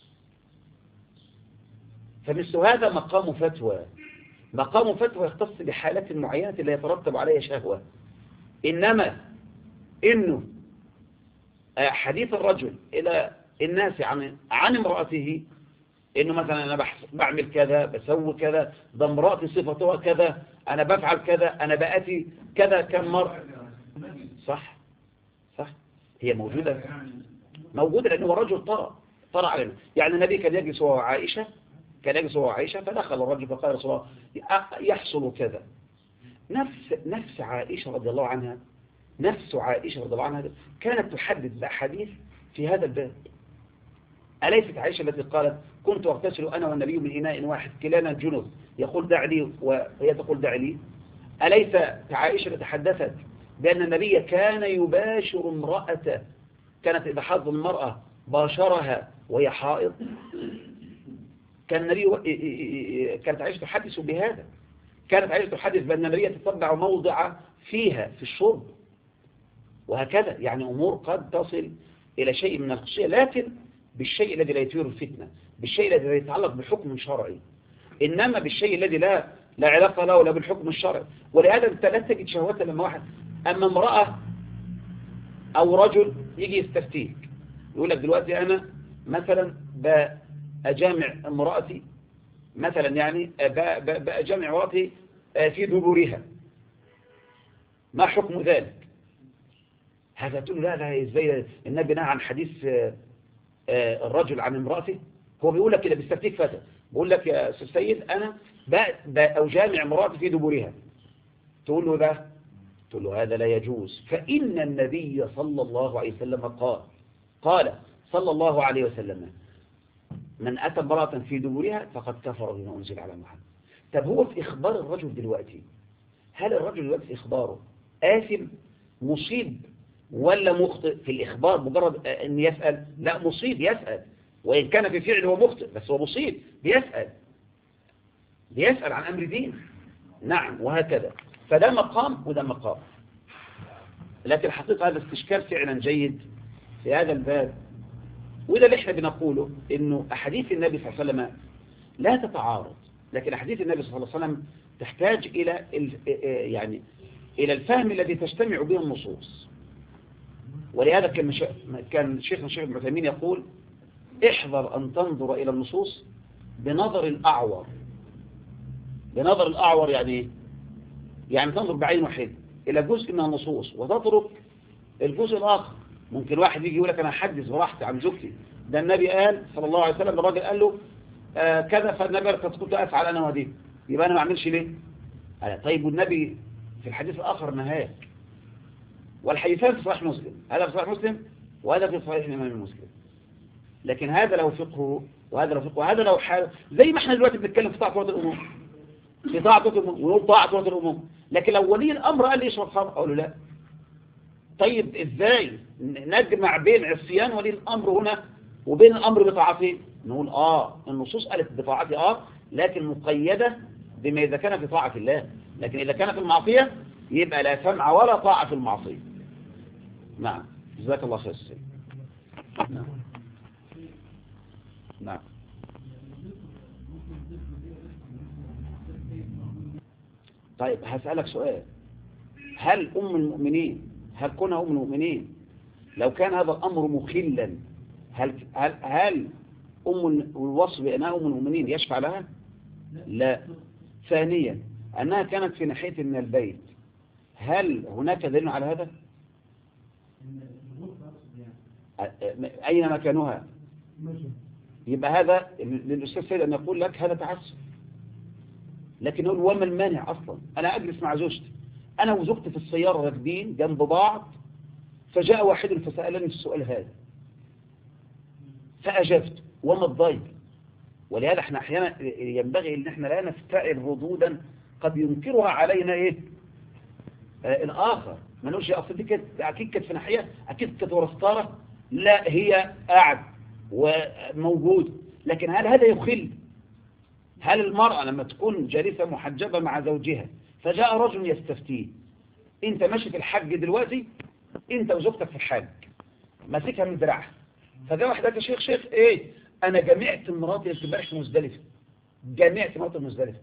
فمثل هذا مقام فتوى، مقام فتوى يختص بحالات معينة لا يترتب عليها شهوة. إنما إنه حديث الرجل إلى الناس عن عن امرأته إنه مثلا أنا بعمل كذا بسوي كذا، ده امرأتي صفتها كذا، أنا بفعل كذا، أنا بأتي كذا كم مرة، صح صح هي موجودة موجودة لأنه الرجل طرى طرى علينا. يعني النبي كان يجلس وهو عائشة كان يجلس وهو عائشة فدخل الرجل فقال رسول الله يحصل كذا. نفس نفس عائشة رضي الله عنها نفس عائشة رضي الله عنها كانت تحدث بأحاديث في هذا الباب. أليست عائشة التي قالت كنت أغتسل أنا والنبي من إناء واحد كلانا جنب يقول دع لي وهي تقول دع لي؟ أليس عائشة التي تحدثت بأن النبي كان يباشر امرأته كانت إذا حض المرأة باشرها وهي حائض؟ كان النبي كانت عائشة تحدث بهذا. كانت عائشة تحدث بأن النبي تتبع موضع فيها في الشرب وهكذا. يعني أمور قد تصل إلى شيء من الخصوصية لكن بالشيء الذي لا يثير الفتنة بالشيء الذي لا يتعلق بحكم شرعي إنما بالشيء الذي لا لا علاقة له ولا بالحكم الشرعي. ولهذا أنت لا تجد شهوة لما واحد أما امرأة أو رجل يجي يستفتيك يقول لك دلوقتي أنا مثلا بأجامع امرأتي مثلا يعني بأجامع امرأتي في دبورها ما حكم ذلك؟ هذا تقول لا لا ازاي النبي نهى عن حديث الرجل عن امرأته. هو بيقول لك كده بيستفتيك فتى بيقول لك يا أستاذ سيد أنا بأجامع امرأتي في دبورها تقول له ده تقول له هذا لا يجوز فإن النبي صلى الله عليه وسلم قال قال صلى الله عليه وسلم من أتى امرأة في دبورها فقد كفر بما أنزل على محمد. طب هو في إخبار الرجل دلوقتي هل الرجل دلوقتي في إخباره آثم مصيب ولا مخطئ؟ في الإخبار مجرد أن يسأل لا مصيب يسأل وإن كان في فعل هو مخطئ بس هو مصيب بيسأل بيسأل عن أمر دين. نعم وهكذا. فده مقام وده مقام. لكن الحقيقة هذا استشكال فعلا جيد في هذا الباب وده اللي احنا بنقوله انه احاديث النبي صلى الله عليه وسلم لا تتعارض لكن احاديث النبي صلى الله عليه وسلم تحتاج الى يعني الى الفهم الذي تجتمع به النصوص. ولهذا كان كان شيخنا الشيخ ابن عثيمين يقول احذر ان تنظر الى النصوص بنظر الاعور. بنظر الاعور يعني يعني تنظر بعين واحده الى جزء من النصوص وتترك الجزء الاخر. ممكن واحد يجي يقول لك انا احدث براحتي عن زوجتي ده النبي قال صلى الله عليه وسلم الراجل قال له آه كذا فالنبي قد كنت افعل انا ودي يبقى انا ما اعملش ليه؟ طيب والنبي في الحديث الاخر نهاك والحديثان في صحيح مسلم هذا في صحيح مسلم وهذا في صحيح الامام مسلم. لكن هذا لو فقه وهذا لو فقه وهذا لو حال زي ما احنا دلوقتي بنتكلم في طاعه ولي الامور في طاعه ولي الامور ونقول طاعه ولي الامور لكن لو ولي الامر قال لي اشرب خمر اقول له لا. طيب ازاي نجمع بين عصيان ولي الامر هنا وبين الامر بطاعته؟ نقول اه النصوص قالت بطاعته اه لكن مقيده بما اذا كان في طاعه الله. لكن اذا كان في المعصيه يبقى لا سمع ولا طاعه في المعصيه. نعم جزاك الله خير السيد. نعم نعم طيب هسألك سؤال هل أم المؤمنين هل كونها أم المؤمنين لو كان هذا الأمر مخلا هل هل هل أم الوصف بأنها أم المؤمنين يشفع لها؟ لا. ثانيا أنها كانت في ناحية من البيت هل هناك دليل على هذا؟ أين مكانها؟ يبقى هذا للأستاذ سيد أن يقول لك هذا تعسف. لكن نقول وما المانع أصلا أنا أجلس مع زوجتي أنا وزوجتي في السيارة راكبين جنب بعض فجاء واحد فسألني السؤال هذا فأجبت وما الضير. ولهذا احنا أحيانا ينبغي أن احنا لا نفتعل ردودا قد ينكرها علينا إيه آه الآخر. ما نقولش أصل دي كانت أكيد كانت في ناحية أكيد كانت ورا ستارة لا هي قاعد وموجود. لكن هل هذا يخل؟ هل المرأة لما تكون جالسة محجبة مع زوجها فجاء رجل يستفتيه انت ماشي في الحج دلوقتي انت وزوجتك في الحج ماسكها من دراعها فجاء واحد قال يا شيخ شيخ ايه انا جمعت مراتي امبارح في مزدلفة جمعت مراتي في مزدلفة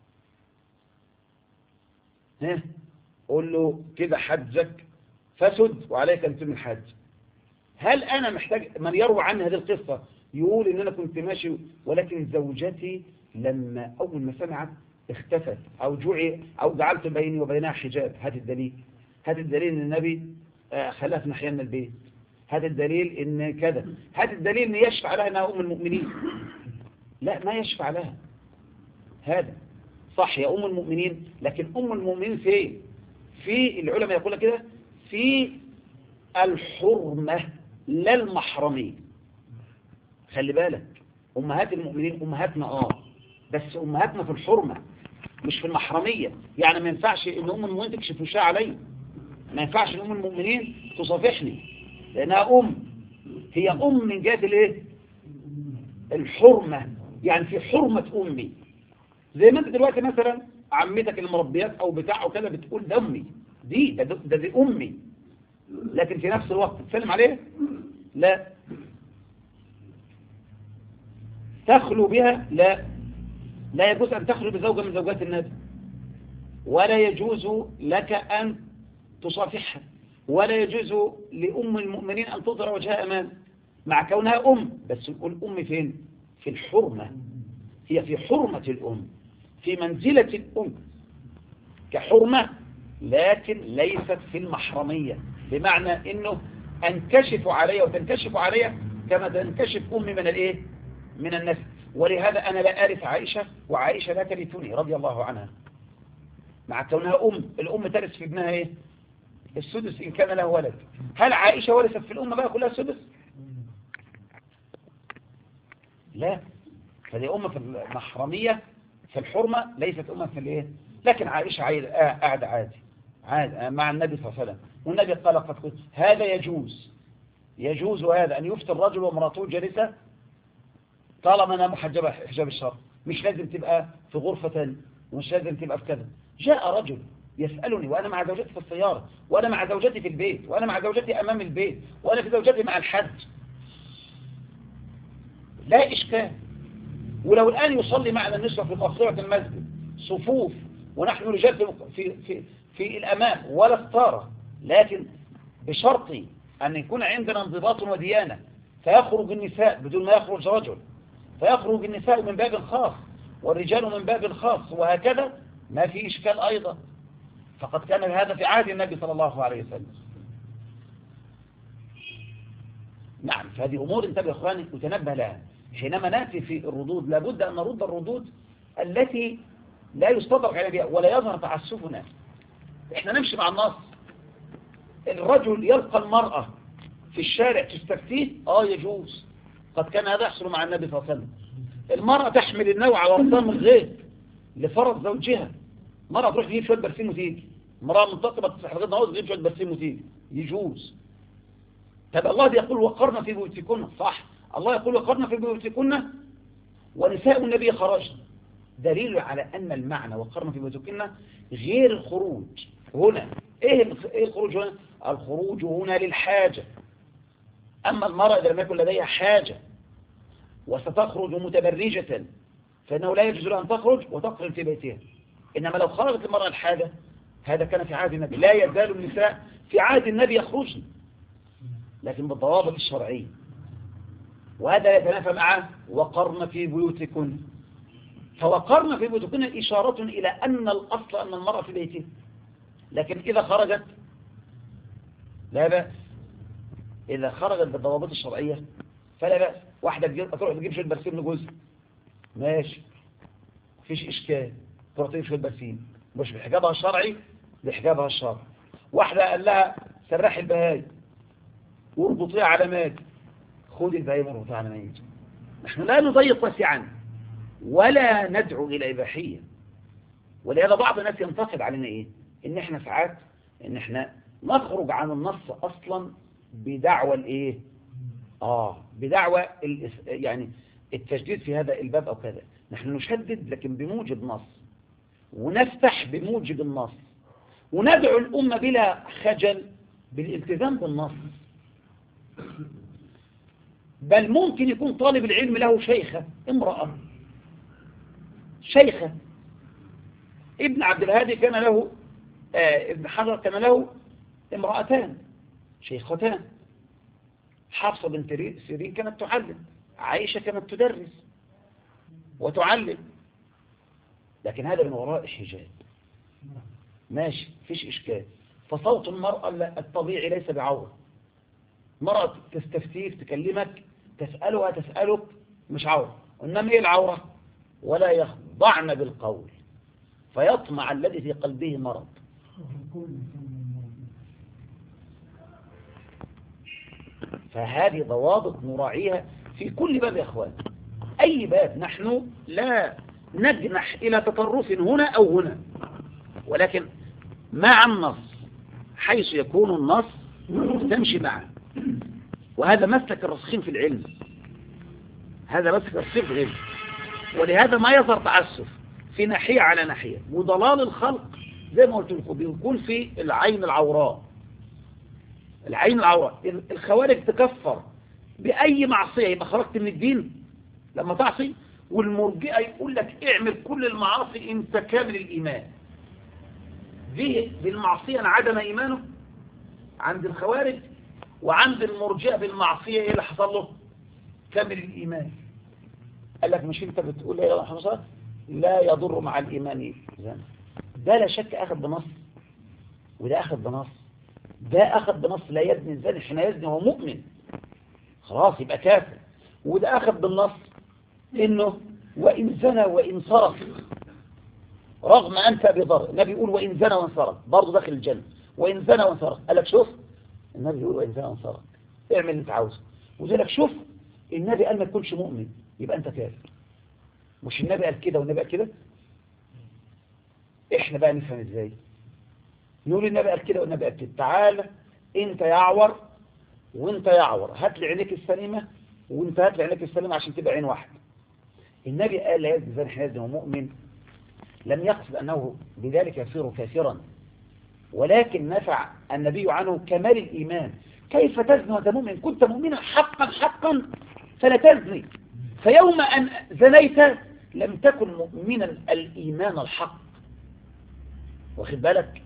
ها قول له كده حجك فسد وعليك ان تتم الحج. هل انا محتاج من يروى عن هذه القصة يقول ان انا كنت ماشي ولكن زوجتي لما اول ما سمعت اختفت او جوعي او جعلت بيني وبينها حجاب؟ هات الدليل هات الدليل ان النبي خلاها في ناحية من البيت هذا الدليل إن كذا، هذا الدليل إن يشفع لها أنها أم المؤمنين. لا، ما يشفع لها. هذا صح يا أم المؤمنين، لكن أم المؤمنين فين؟ في العلماء يقول لك كده في الحرمة لا المحرمية. خلي بالك، أمهات المؤمنين أمهاتنا آه بس أمهاتنا في الحرمة مش في المحرمية. يعني ما ينفعش إن أم المؤمنين تكشف وشها علي، ما ينفعش إن أم المؤمنين تصافحني لأنها أم. هي أم من جهة الإيه؟ الحرمة، يعني في حرمة أمي. زي ما أنت دلوقتي مثلا عمتك المربيات أو بتاع أو كده بتقول ده أمي، دي ده, ده دي أمي، لكن في نفس الوقت تسلم عليه؟ لا. تخلو بها؟ لا، لا يجوز أن تخلو بزوجة من زوجات النبي، ولا يجوز لك أن تصافحها، ولا يجوز لأم المؤمنين أن تظهر وجهها أمام، مع كونها أم. بس نقول أم فين؟ في الحرمة. هي في حرمة الأم، في منزلة الأم كحرمة، لكن ليست في المحرمية، بمعنى أنه أنكشف علي وتنكشف علي كما تنكشف أمي من الإيه؟ من النسل. ولهذا أنا لا أرث عائشة وعائشة لا ترثني رضي الله عنها، مع كونها أم. الأم ترث في ابنها إيه؟ السدس إن كان له ولد. هل عائشة ورثت في الأمة بقى كلها السدس؟ لا، فدي أمة في المحرمية في الحرمة، ليست أمة في الإيه؟ لكن عائشة قاعدة عادي عادي مع النبي صلى الله عليه وسلم، والنبي قال قد قلت هذا يجوز، يجوز هذا أن يفتي الرجل ومراته جالسة طالما أنا محجبة حجاب الشرع، مش لازم تبقى في غرفة ثانية، ومش لازم تبقى في كذا. جاء رجل يسألني وأنا مع زوجتي في السيارة، وأنا مع زوجتي في البيت، وأنا مع زوجتي أمام البيت، وأنا في زوجتي مع الحج، لا إشكال. ولو الآن يصلي معنا النسوة في مقصرة المسجد صفوف ونحن رجال في, في, في الأمام ولا ستارة، لكن بشرط أن يكون عندنا انضباط وديانة، فيخرج النساء بدون ما يخرج رجل، فيخرج النساء من باب خاص والرجال من باب خاص، وهكذا ما في إشكال أيضا. فقد كان هذا في عهد النبي صلى الله عليه وسلم. نعم، فهذه أمور انتبه أخواني وتنبه لها. حينما نأتي في الردود لابد أن نرد الردود التي لا يستدرك عليها بها ولا يظهر تعسفنا. احنا نمشي مع النص. الرجل يلقى المرأة في الشارع تستفتيه، اه يجوز، قد كان هذا يحصل مع النبي صلى الله عليه وسلم. المرأة تحمل النوع وأقدام الغيب لفرض زوجها، مرأة تروح تجيب شوية برسيم وتيجي، مرأة منتقبة تصحى لغاية النهار تجيب شوية برسيم وتيجي، يجوز. طب الله يقول وقرن في بيوتكن، صح، الله يقول وقرن في بيوتكن ونساء النبي خرجن، دليل على أن المعنى وقرن في بيوتكن غير الخروج هنا. ايه الخروج هنا؟ الخروج هنا للحاجة. أما المرأة إذا لم يكن لديها حاجة وستخرج متبرجة فإنه لا يجوز لها أن تخرج وتقرن في بيتها. إنما لو خرجت المرأة الحاجة، هذا كان في عهد النبي، لا يزال النساء في عهد النبي يخرجن، لكن بالضوابط الشرعية، وهذا يتنافى مع وقرن في بيوتكن. فوقرن في بيوتكن إشارة إلى أن الأصل أن المرأة في بيتها، لكن إذا خرجت لا بأس. إذا خرجت بالضوابط الشرعية فلا بأس. واحدة تروح تجيب شوية برسيم لجوزها، ماشي، مفيش إشكال، تروح تجيب شوية برسيم، مش بحجابها الشرعي، بحجابها الشرعي. واحدة قال لها سرحي البهاي واربطيها على ماجي، خذي البهاي واربطيها على ماجي. نحن لا نضيق واسعا ولا ندعو إلى إباحية. ولهذا بعض الناس ينتقد علينا إيه؟ إن إحنا ساعات إن إحنا نخرج عن النص أصلا بدعوى الإيه؟ آه بدعوى يعني التجديد في هذا الباب أو كذا. نحن نشدد لكن بموجب نص، ونفتح بموجب النص، وندعو الأمة بلا خجل بالالتزام بالنص. بل ممكن يكون طالب العلم له شيخة امرأة، شيخة. ابن عبد الهادي كان له آه ابن حجر كان له امرأتان شيختان. حفصة بنت سيرين كانت تعلم، عائشة كانت تدرس وتعلم، لكن هذا من وراء حجاب، ماشي، فيش إشكال. فصوت المرأة الطبيعي ليس بعورة، مرأة تستفتيك تكلمك تسألها تسألك مش عورة، إنما إيه العورة؟ ولا يخضعن بالقول فيطمع الذي في قلبه مرض. فهذه ضوابط نراعيها في كل باب يا أخوان، أي باب. نحن لا نجنح إلى تطرف هنا أو هنا، ولكن مع النص حيث يكون النص تمشي معه. وهذا مسلك الراسخين في العلم، هذا مسلك الراسخين في العلم. ولهذا ما يظهر تعسف في ناحية على ناحية، وضلال الخلق زي ما قلت لكم بيكون في العين العوراء. العين العوراء الخوارج تكفر بأي معصية يبقى خرجت من الدين لما تعصي، والمرجئة يقول لك اعمل كل المعاصي انت كامل الإيمان. دي بالمعصية انعدم إيمانه عند الخوارج، وعند المرجئة بالمعصية ايه اللي حصل له؟ كامل الإيمان. قال لك مش انت بتقول ايه يا محمد؟ لا يضر مع الإيمان زنا. ده لا شك أخذ بنص، وده أخذ بنص. ده أخذ بنص لا يزني الزاني حين يزني وهو مؤمن، خلاص يبقى كافر. وده أخذ بالنص إنه وإن زنى وإن سرق رغم أنت بضر. النبي يقول وإن زنى وإن سرق برضه داخل الجنة. وإن زنى وإن سرق قال لك شوف النبي يقول وإن زنى وإن سرق اعمل اللي أنت عاوزه. وزي لك شوف النبي قال ما تكونش مؤمن يبقى أنت كافر. مش النبي قال كده والنبي قال كده؟ إحنا بقى نفهم إزاي؟ يقول النبي قال كده والنبي قال كده. تعالى أنت يعور وأنت يعور، هات لي عينيك السليمة وأنت هات لي عينيك السليمة عشان تبقى عين واحدة. النبي قال لا يزني زاني حين يزني وهو مؤمن، لم يقصد أنه بذلك يصير كافرا، ولكن نفع النبي عنه كمال الإيمان. كيف تزني وأنت مؤمن؟ كنت مؤمنا حقا حقا فلا تزني، فيوم أن زنيت لم تكن مؤمنا الإيمان الحق. واخد بالك؟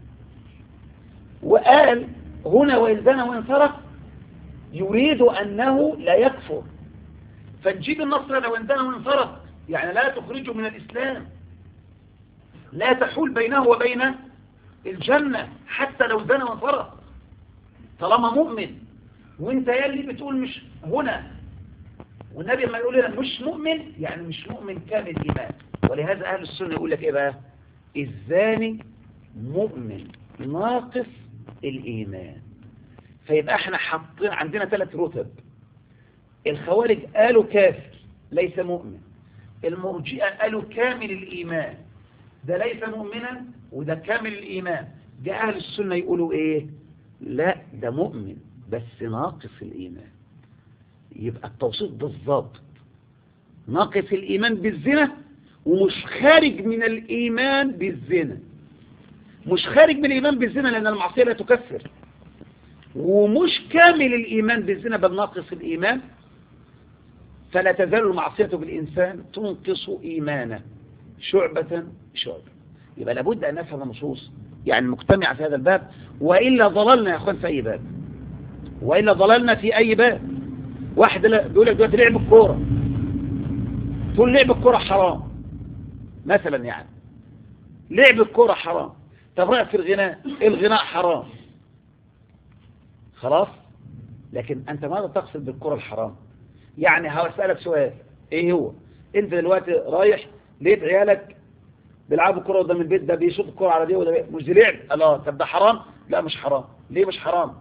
وقال هنا وإن زنى وإن سرق يريد أنه لا يكفر، فنجيب النصر وإن زنى وإن سرق يعني لا تخرجه من الإسلام، لا تحول بينه وبين الجنة حتى لو زنى وإن سرق طالما مؤمن. وانت يلي بتقول مش هنا، والنبي لما يقول لنا مش مؤمن يعني مش مؤمن كامل الإيمان. ولهذا أهل السنة يقول لك إيه بقى؟ الزاني مؤمن ناقص الإيمان. فيبقى احنا حاطين عندنا ثلاث رتب. الخوارج قالوا كافر ليس مؤمن، المرجئة قالوا كامل الإيمان ده ليس مؤمنا وده كامل الإيمان. ده أهل السنة يقولوا إيه؟ لا ده مؤمن بس ناقص الإيمان. يبقى التوصيف بالضبط ناقص الإيمان بالزنا ومش خارج من الإيمان بالزنا. مش خارج من الإيمان بالزنا لأن المعصية لا تكفر، ومش كامل الإيمان بالزنا بل ناقص الإيمان. فلا تزال المعصية بالإنسان تنقص إيمانه شعبة شعبة. يبقى لابد أن نفهم النصوص يعني مجتمعة في هذا الباب، وإلا ضللنا يا أخوان في أي باب، وإلا ضللنا في أي باب. واحد بيقول لك دلوقتي لعب الكورة، تقول لعب الكورة حرام مثلا، يعني لعب الكورة حرام. طب رأيك في الغناء؟ الغناء حرام خلاص. لكن أنت ماذا تقصد بالكورة الحرام؟ يعني هسألك سؤال، إيه هو؟ أنت دلوقتي رايح لقيت عيالك بيلعبوا كورة قدام البيت، ده بيشوط الكورة على دي ولا مش دي لعب؟ الله، طب ده حرام؟ لا مش حرام. ليه مش حرام؟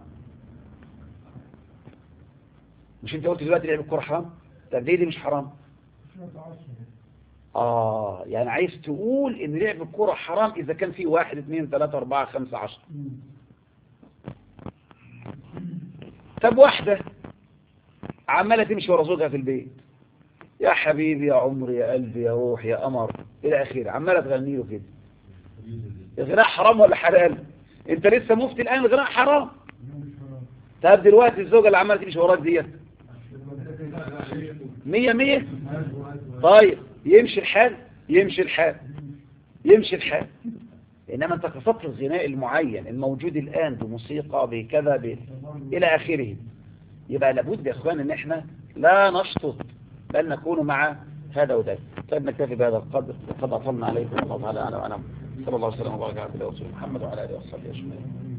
مش انت قلت دلوقتي لعب الكورة حرام؟ طب ليه دي مش حرام؟ اه يعني عايز تقول ان لعب الكورة حرام اذا كان فيه واحد اثنين ثلاثة اربعة خمسة عشر. طب واحدة عمالة تمشي ورا زوجها في البيت، يا حبيبي يا عمري يا قلبي يا روح يا قمر الى اخره، عمالة تغني له كده. الغناء حرام ولا حلال؟ انت لسه مفتي الان الغناء حرام. طب دلوقتي الزوجة اللي عمالة تمشي وراك ديت مية مية، طيب يمشي الحال يمشي الحال يمشي الحال. إنما أنت قصدت الغناء المعين الموجود الآن بموسيقى بكذا ب... إلى آخره. يبقى لابد يا إخوان إن إحنا لا نشطط بل نكون مع هذا وذاك. طيب نكتفي بهذا القدر وقد أطلنا عليكم الله تعالى أعلم وأعلم. صلى الله عليه وسلم وبارك على محمد وعلى آله وصحبه أجمعين.